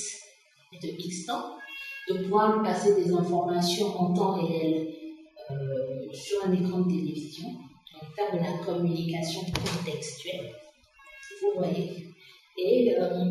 X temps, de pouvoir lui passer des informations en temps réel sur un écran de télévision, donc faire de la communication contextuelle, vous voyez, et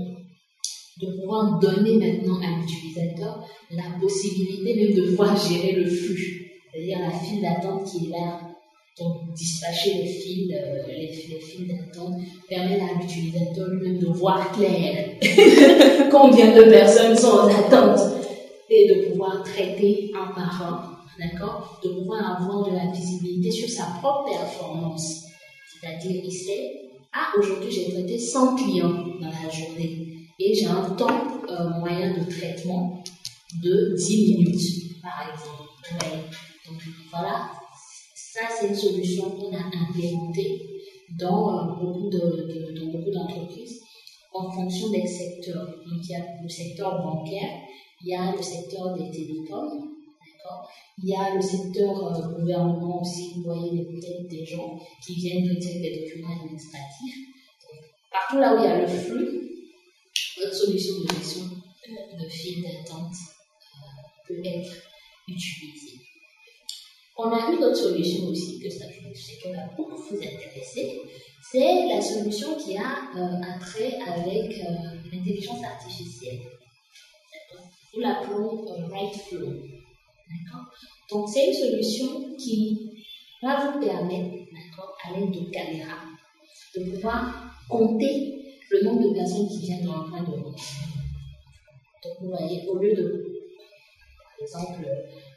de pouvoir donner maintenant à l'utilisateur la possibilité même de pouvoir gérer le flux, c'est-à-dire la file d'attente qui est là. Donc, dispatcher les files d'attente permet à l'utilisateur lui-même de voir clair combien de personnes sont en attente et de pouvoir traiter un par un, d'accord, de pouvoir avoir de la visibilité sur sa propre performance. C'est-à-dire, il sait, aujourd'hui j'ai traité 100 clients dans la journée et j'ai un temps moyen de traitement de 10 minutes, par exemple. Ouais. Donc, voilà. Ça, c'est une solution qu'on a implémentée dans beaucoup d'entreprises. en fonction des secteurs. Donc, il y a le secteur bancaire, il y a le secteur des télécoms, d'accord. Il y a le secteur gouvernement aussi, vous voyez peut-être des gens qui viennent retirer des documents administratifs. Donc, partout là où il y a le flux, notre solution de gestion de file d'attente peut être utilisée. On a une autre solution aussi, que ça, je sais qu'elle va beaucoup vous intéresser, c'est la solution qui a trait avec l'intelligence artificielle. Nous l'appelons Wrightflow. D'accord. Donc, c'est une solution qui va vous permettre, d'accord, à l'aide de caméras, de pouvoir compter le nombre de personnes qui viennent dans un point de vente. Donc, vous voyez, au lieu de, par exemple,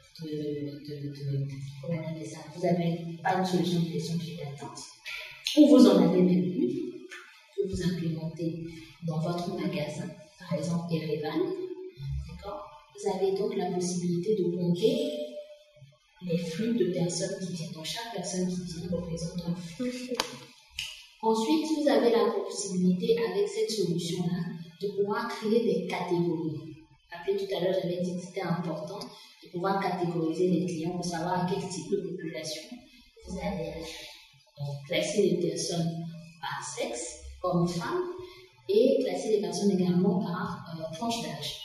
comment on appelle ça, vous n'avez pas une solution de gestion de file d'attente, ou vous en avez même une, que vous implémentez dans votre magasin, par exemple Erevan, d'accord. Vous avez donc la possibilité de compter les flux de personnes qui viennent. Donc, chaque personne qui vient représente un flux. Ensuite, vous avez la possibilité, avec cette solution-là, de pouvoir créer des catégories. Rappelez, tout à l'heure, j'avais dit que c'était important de pouvoir catégoriser les clients pour savoir à quel type de population vous allez agir. Donc, classer les personnes par sexe, hommes, femmes, et classer les personnes également par tranche d'âge.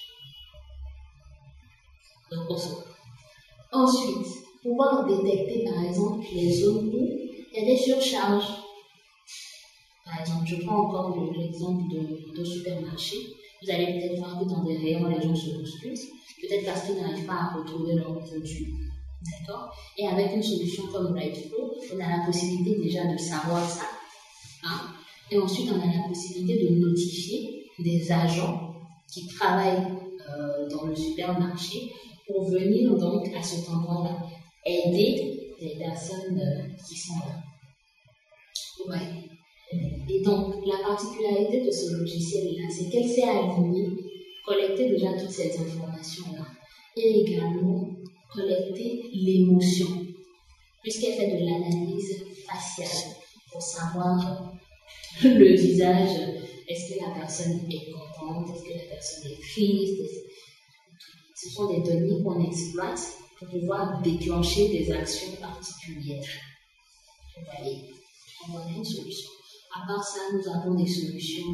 Donc, ensuite, pouvoir détecter par exemple les zones où il y a des surcharges. Par exemple, je prends encore l'exemple de supermarché. Vous allez peut-être voir que dans des rayons, les gens se bousculent, peut-être parce qu'ils n'arrivent pas à retrouver leur produit. D'accord. Et avec une solution comme Wrightflow, on a la possibilité déjà de savoir ça. Hein? Et ensuite, on a la possibilité de notifier des agents qui travaillent dans le supermarché pour venir donc à cet endroit-là aider les personnes qui sont là. Ouais. Et donc, la particularité de ce logiciel-là, c'est qu'elle s'est alignée, collecter déjà toutes ces informations-là et également collecter l'émotion, puisqu'elle fait de l'analyse faciale pour savoir le visage, est-ce que la personne est contente, est-ce que la personne est triste. Ce sont des données qu'on exploite pour pouvoir déclencher des actions particulières. Vous voyez, on a une solution. À part ça, nous avons des solutions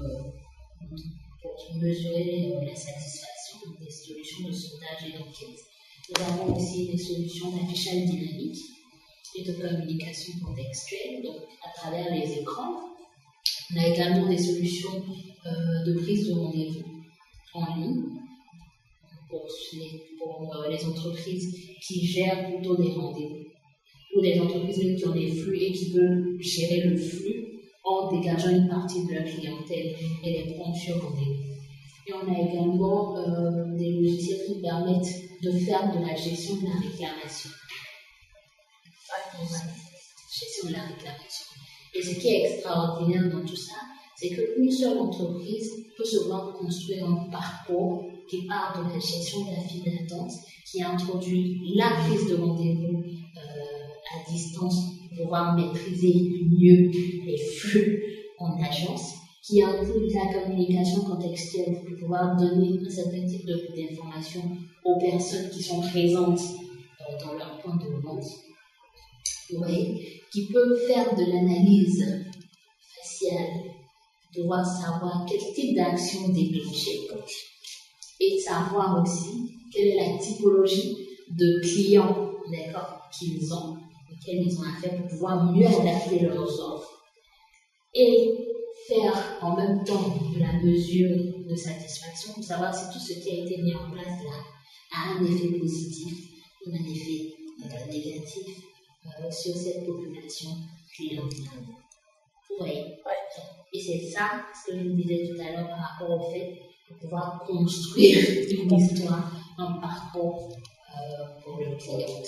pour mesurer la satisfaction, des solutions de sondage et d'enquête. Nous avons aussi des solutions d'affichage dynamique et de communication contextuelle, donc à travers les écrans. On a également des solutions de prise de rendez-vous en ligne pour les entreprises qui gèrent plutôt des rendez-vous, ou des entreprises qui ont des flux et qui veulent gérer le flux en dégageant une partie de leur clientèle et les prendre sur rendez-vous. Et on a également des logiciels qui permettent de faire de la gestion de la réclamation. Gestion de la réclamation. Et ce qui est extraordinaire dans tout ça, c'est qu'une seule entreprise peut se voir construire un parcours qui part de la gestion de la file d'attente, qui introduit la prise de rendez-vous à distance pour pouvoir maîtriser mieux les flux en agence, qui inclut la communication contextuelle pour pouvoir donner un certain type d'informations aux personnes qui sont présentes dans leur point de vente. Vous voyez, qui peut faire de l'analyse faciale, pouvoir savoir quel type d'action déclencher et savoir aussi quelle est la typologie de clients, d'accord, qu'ils ont, auxquels ils ont affaire pour pouvoir mieux adapter leurs offres et faire en même temps de la mesure de satisfaction pour savoir si tout ce qui a été mis en place là a un effet positif ou un effet négatif sur cette population clientèle. Vous voyez? Ouais. Et c'est ça ce que je vous disais tout à l'heure par rapport au fait de pouvoir construire une histoire, un parcours pour le client.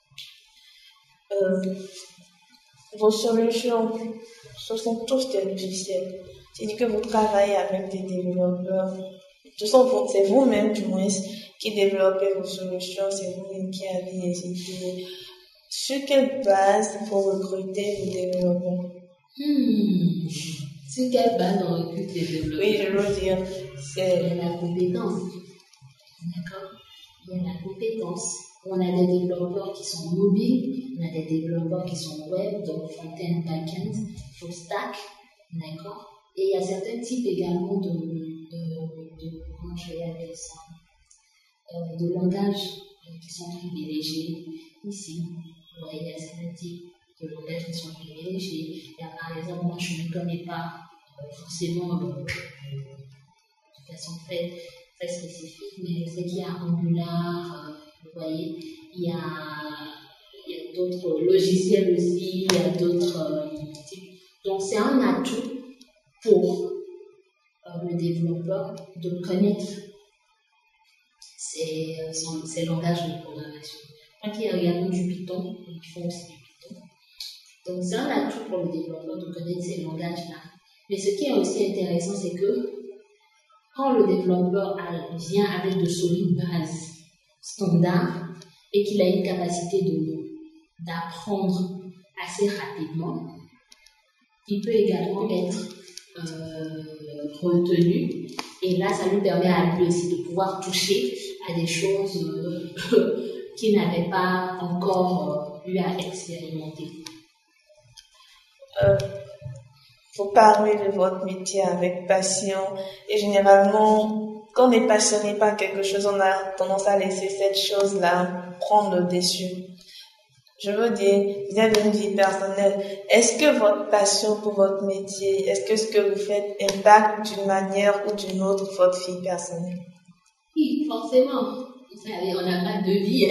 Vos solutions, ce sont tous des logiciels. C'est-à-dire que vous travaillez avec des développeurs. C'est vous-même, du moins, qui développez vos solutions. C'est vous-même qui avez les idées. Sur quelle base pour recruter les développeurs? Sur quelle base on recrute les développeurs? Oui, je veux dire, c'est... Il y a la compétence. D'accord? Il y a la compétence. On a des développeurs qui sont mobiles, on a des développeurs qui sont web, donc front-end, back-end, full stack. D'accord? Et il y a certains types également de comment je vais appeler ça, de langages qui sont privilégiés ici. Ouais, il y a certains types de langages qui sont privilégiés. Il y a par exemple, moi je ne connais pas forcément de façon très, très spécifique, mais je sais qu'il y a Angular, vous voyez, il y a d'autres logiciels aussi, il y a d'autres types. Donc c'est un atout pour le développeur de connaître ces langages de programmation. Il y a également du Python, ils font aussi du Python. Donc c'est un atout pour le développeur de connaître ces langages-là. Mais ce qui est aussi intéressant, c'est que quand le développeur vient avec de solides bases standards et qu'il a une capacité d'apprendre assez rapidement, il peut également être retenu, et là ça lui permet à lui aussi de pouvoir toucher à des choses qu'il n'avait pas encore eu à expérimenter. Vous parlez de votre métier avec passion, et généralement quand on est passionné par quelque chose, on a tendance à laisser cette chose-là prendre le dessus. Je veux dire, vous avez une vie personnelle. Est-ce que votre passion pour votre métier, est-ce que ce que vous faites impacte d'une manière ou d'une autre votre vie personnelle? Oui, forcément. Vous savez, on n'a pas de vie.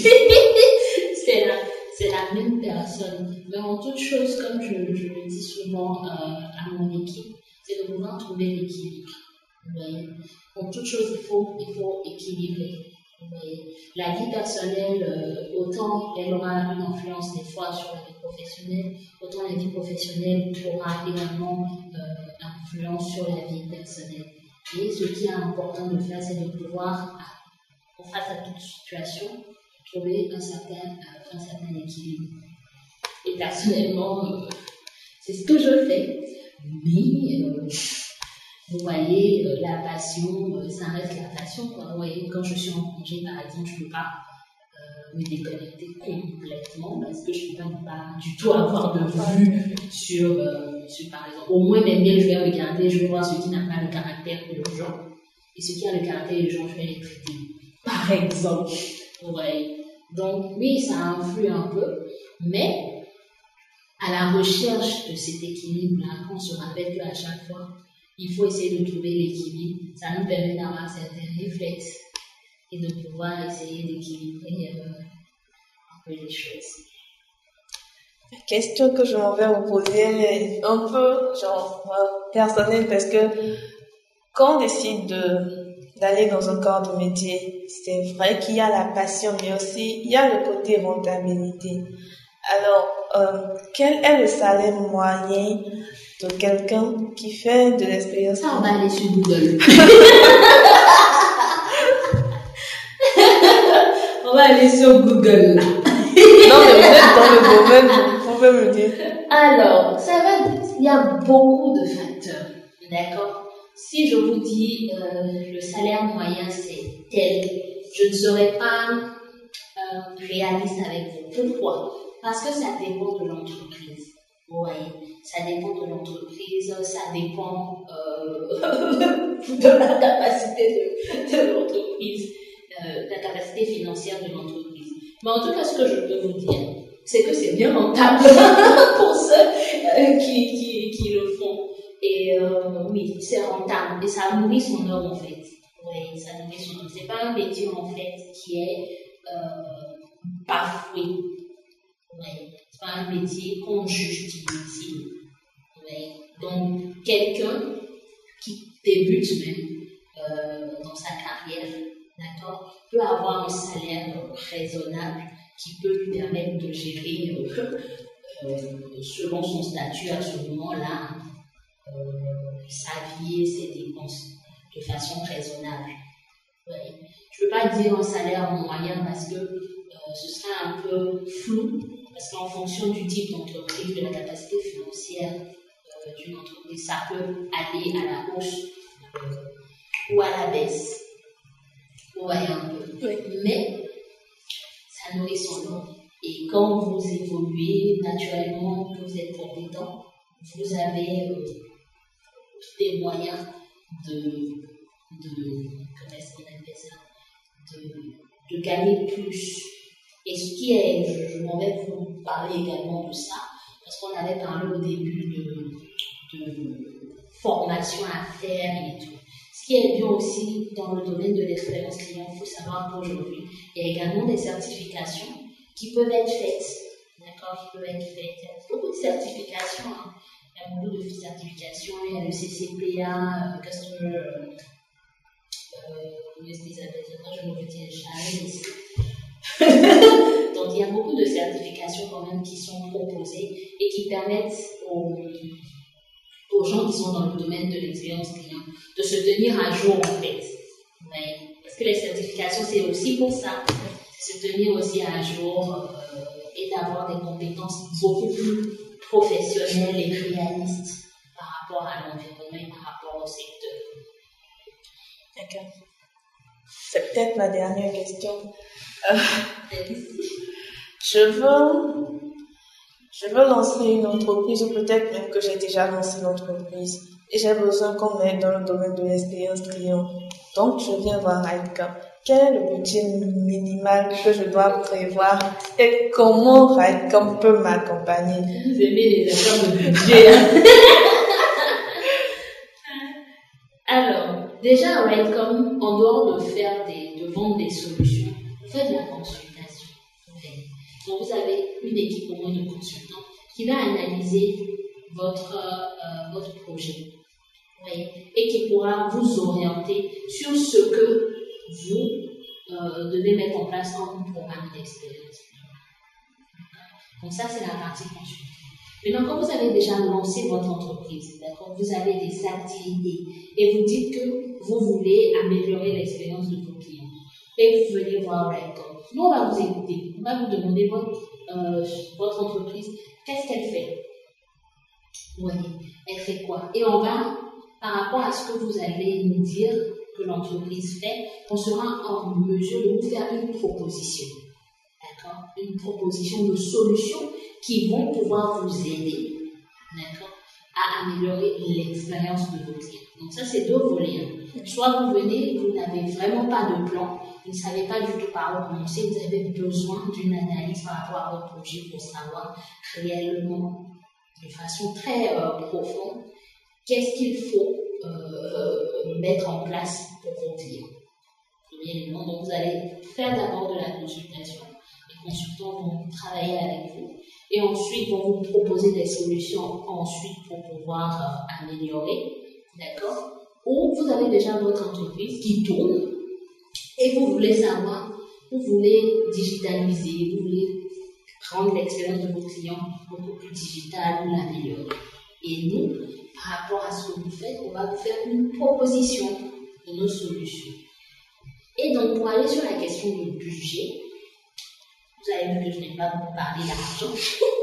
C'est la même personne. Mais en toute chose, comme je le dis souvent à mon équipe, c'est de pouvoir trouver l'équilibre. Vous voyez? En toute chose, il faut équilibrer. Vous voyez? La vie personnelle, autant elle aura une influence des fois sur la vie professionnelle, autant la vie professionnelle aura également influence sur la vie personnelle. Et ce qui est important de faire, c'est de pouvoir, face à toute situation, trouver un certain équilibre. Et personnellement, c'est ce que je fais. Mais, vous voyez, la passion, ça reste la passion, quoi. Vous voyez, quand je suis en congé, par exemple, je ne peux pas me déconnecter complètement parce que je ne peux pas du tout avoir de vue sur, par exemple, au moins mes mails, je vais regarder, je vais voir ce qui n'a pas le caractère urgent. Et ce qui a le caractère urgent, je vais les traiter. Par exemple, vous voyez. Donc, oui, ça influe un peu, mais à la recherche de cet équilibre-là, on se rappelle qu'à chaque fois, il faut essayer de trouver l'équilibre. Ça nous permet d'avoir certains réflexes et de pouvoir essayer d'équilibrer un peu les choses. La question que je m'en vais vous poser est un peu personnelle, parce que quand on décide d'aller dans un corps de métier, c'est vrai qu'il y a la passion, mais aussi il y a le côté rentabilité. Alors, quel est le salaire moyen de quelqu'un qui fait de l'expérience? Ça, on va aller sur Google. On va aller sur Google. Non, mais vous êtes dans le domaine, vous pouvez me dire. Alors, il y a beaucoup de facteurs, d'accord? Si je vous dis le salaire moyen c'est tel, je ne serai pas réaliste avec vous. Pourquoi? Parce que ça dépend de l'entreprise. Vous voyez, ça dépend de l'entreprise, ça dépend de la capacité de l'entreprise, la capacité financière de l'entreprise. Mais en tout cas, ce que je peux vous dire, c'est que c'est bien rentable pour ceux qui le font. Et oui, c'est rentable et ça nourrit son homme en fait. Oui, ça nourrit son homme. C'est pas un métier en fait qui est bafoué. Oui, c'est pas un métier qu'on juge difficile. Oui. Donc, quelqu'un qui débute même dans sa carrière, d'accord, peut avoir un salaire raisonnable qui peut lui permettre de gérer selon son statut à ce moment-là sa vie et ses dépenses de façon raisonnable. Ouais. Je ne peux pas dire un salaire moyen parce que ce serait un peu flou, parce qu'en fonction du type d'entreprise, de la capacité financière d'une entreprise. Ça peut aller à la hausse ou à la baisse. Vous voyez un peu. Oui. Mais ça nourrit son nom. Et quand vous évoluez naturellement, que vous êtes compétent, vous avez des moyens comment est-ce qu'on appelle ça, de gagner plus. Et ce qui est, je m'en vais vous parler également de ça, parce qu'on avait parlé au début de formation à faire et tout. Ce qui est bien aussi dans le domaine de l'expérience client, il faut savoir qu'aujourd'hui, il y a également des certifications qui peuvent être faites. D'accord, qui peuvent être faites. Il y a beaucoup de certifications. Hein. Il y a beaucoup de certifications. Il y a le CCPA, Customer. Comment est-ce qu'ils appellent ça? Moi, je me retiens jamais ici. Donc, il y a beaucoup de certifications quand même qui sont proposées et qui permettent aux gens qui sont dans le domaine de l'expérience client de se tenir à jour en fait. Ouais. Parce que les certifications, c'est aussi pour ça. C'est se tenir aussi à jour et d'avoir des compétences beaucoup plus professionnelles et réalistes par rapport à l'environnement et par rapport au secteur. D'accord. C'est peut-être ma dernière question. Je veux lancer une entreprise, ou peut-être même que j'ai déjà lancé une entreprise, et j'ai besoin qu'on m'aide dans le domaine de l'expérience client. Donc, je viens voir Rightcom. Quel est le budget minimal que je dois prévoir et comment Rightcom peut m'accompagner? Vous aimez les affaires de budget. Alors, déjà, Rightcom, en dehors de vendre des solutions, vous faites de la consultation. Donc, vous avez une équipe au moins de consultants qui va analyser votre projet. Oui, et qui pourra vous orienter sur ce que vous devez mettre en place en programme d'expérience. Donc ça, c'est la partie consultation. Maintenant, quand vous avez déjà lancé votre entreprise, d'accord, vous avez des activités et vous dites que vous voulez améliorer l'expérience de vos clients et vous venez voir Rightcom. Nous, on va vous écouter. On va vous demander votre entreprise, qu'est-ce qu'elle fait? Oui, elle fait quoi? Et on va, par rapport à ce que vous allez nous dire que l'entreprise fait, on sera en mesure de vous faire une proposition. D'accord? Une proposition de solutions qui vont pouvoir vous aider, d'accord, à améliorer l'expérience de vos clients. Donc ça, c'est deux volets. Soit vous venez, vous n'avez vraiment pas de plan, vous ne savez pas du tout par où commencer, vous avez besoin d'une analyse par rapport à votre projet pour savoir réellement, de façon très profonde, qu'est-ce qu'il faut mettre en place pour vos clients. Premier élément, donc vous allez faire d'abord de la consultation. Les consultants vont travailler avec vous et ensuite vont vous proposer des solutions ensuite pour pouvoir améliorer, d'accord? Ou vous avez déjà votre entreprise qui tourne et vous voulez savoir, vous voulez digitaliser, vous voulez rendre l'expérience de vos clients beaucoup plus digitale ou l'améliorer. Et nous, par rapport à ce que vous faites, on va vous faire une proposition de nos solutions. Et donc, pour aller sur la question du budget, vous avez vu que je n'ai pas beaucoup parlé d'argent,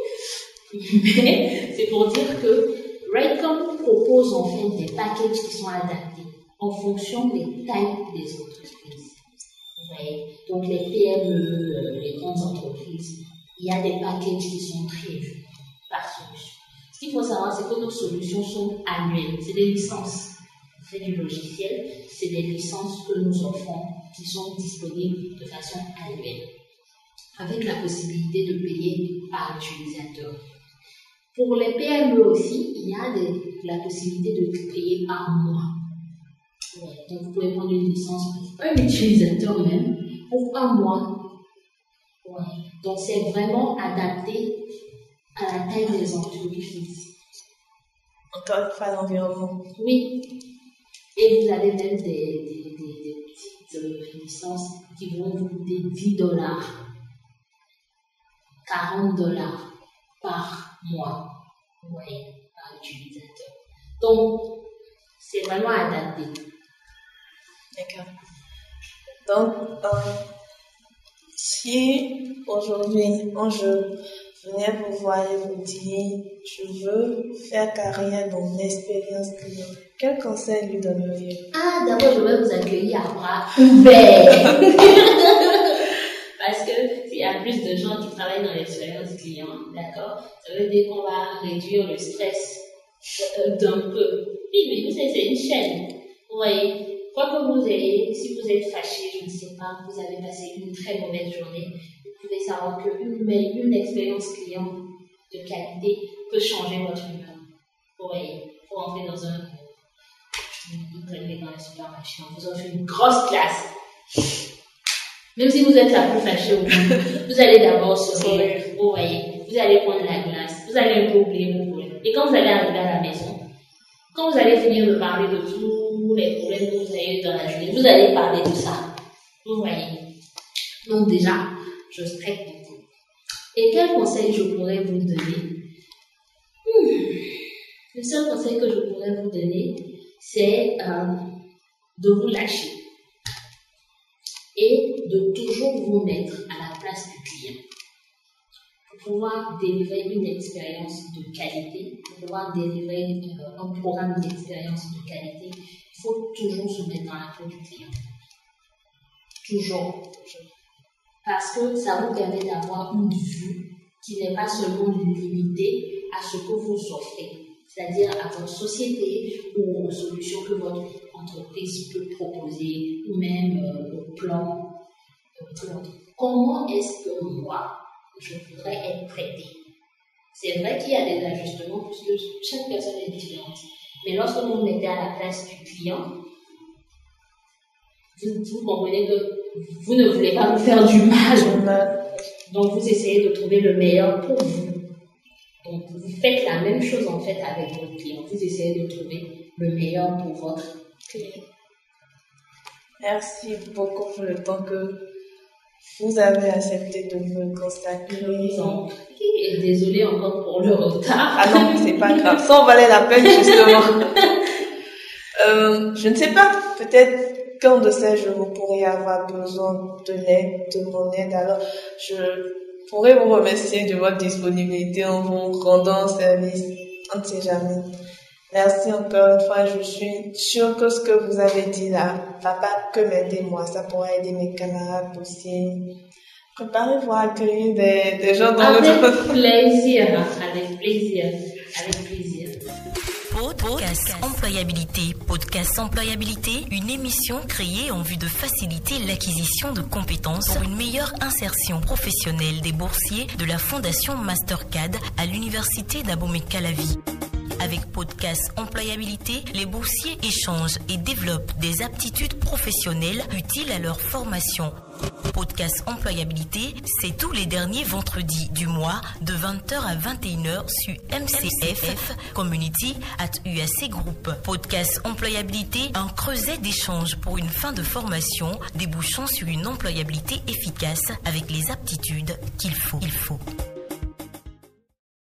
mais c'est pour dire que Rightcom propose en fait des packages qui sont adaptés en fonction des tailles des entreprises. Vous voyez? Donc, les PME, les grandes entreprises, il y a des packages qui sont prévus par solution. Ce qu'il faut savoir, c'est que nos solutions sont annuelles. C'est des licences. On fait du logiciel, c'est des licences que nous offrons qui sont disponibles de façon annuelle, avec la possibilité de payer par utilisateur. Pour les PME aussi, il y a la possibilité de payer par mois. Ouais, donc vous pouvez prendre une licence pour un utilisateur même pour un mois. Ouais. Donc c'est vraiment adapté à la taille des entreprises. Encore une fois, l'environnement. Oui. Et vous avez même des petites licences qui vont vous coûter $10, $40 par mois. Oui, par utilisateur. Donc, c'est vraiment adapté. D'accord. Donc, si aujourd'hui, je venez vous voir et vous dire, je veux faire carrière dans l'expérience client, quel conseil lui donneriez? D'abord, je vais vous accueillir à bras ouverts. Parce que s'il y a plus de gens qui travaillent dans l'expérience client, d'accord, ça veut dire qu'on va réduire le stress d'un peu. Oui, mais vous savez, c'est une chaîne. Vous voyez, quoi que vous ayez, si vous êtes fâché, je ne sais pas, vous avez passé une très mauvaise journée, vous pouvez savoir qu'une expérience client de qualité peut changer votre humeur. Vous voyez, il faut entrer dans un... Vous prenez dans le supermarché, on vous offre une grosse glace. Même si vous êtes la plus fâchée au monde, vous allez d'abord sourire, vous voyez, vous allez prendre la glace, vous allez un peu oublier vos problèmes. Et quand vous allez arriver à la maison, quand vous allez finir de parler de tous les problèmes que vous avez eu dans la journée, vous allez parler de ça. Vous voyez. Donc déjà, je stresse beaucoup. Et quel conseil je pourrais vous donner? Le seul conseil que je pourrais vous donner, c'est de vous lâcher et de toujours vous mettre à la place du client. Pour pouvoir délivrer une expérience de qualité, pour pouvoir délivrer un programme d'expérience de qualité, il faut toujours se mettre dans la peau du client. Toujours. Parce que ça vous permet d'avoir une vue qui n'est pas seulement limitée à ce que vous offrez, c'est-à-dire à votre société ou aux solutions que votre entreprise peut proposer, ou même au plan. Comment est-ce que moi, je voudrais être traité? C'est vrai qu'il y a des ajustements puisque chaque personne est différente. Mais lorsque vous vous mettez à la place du client, vous comprenez que vous ne voulez pas vous faire du mal. Donc vous essayez de trouver le meilleur pour vous. Donc vous faites la même chose en fait avec votre client. Vous essayez de trouver le meilleur pour votre client. Merci beaucoup pour le temps que vous avez accepté de me consacrer. Et désolée encore pour le retard. Ah non, c'est pas grave. Ça en valait la peine justement. Je ne sais pas, peut-être qu'un de ces jours vous pourriez avoir besoin de l'aide, de mon aide. Alors, je pourrais vous remercier de votre disponibilité en vous rendant service. On ne sait jamais. Merci encore une fois. Je suis sûre que ce que vous avez dit là va pas que m'aider moi. Ça pourra aider mes camarades aussi. Préparez-vous à accueillir des gens dans le Avec plaisir. Avec plaisir. Avec plaisir. Podcast Employabilité. Podcast Employabilité, une émission créée en vue de faciliter l'acquisition de compétences pour une meilleure insertion professionnelle des boursiers de la Fondation Mastercad à l'Université d'Abomey-Calavi. Avec Podcast Employabilité, les boursiers échangent et développent des aptitudes professionnelles utiles à leur formation. Podcast Employabilité, c'est tous les derniers vendredis du mois de 20h à 21h sur MCF Community at UAC Group. Podcast Employabilité, un creuset d'échange pour une fin de formation débouchant sur une employabilité efficace avec les aptitudes qu'il faut.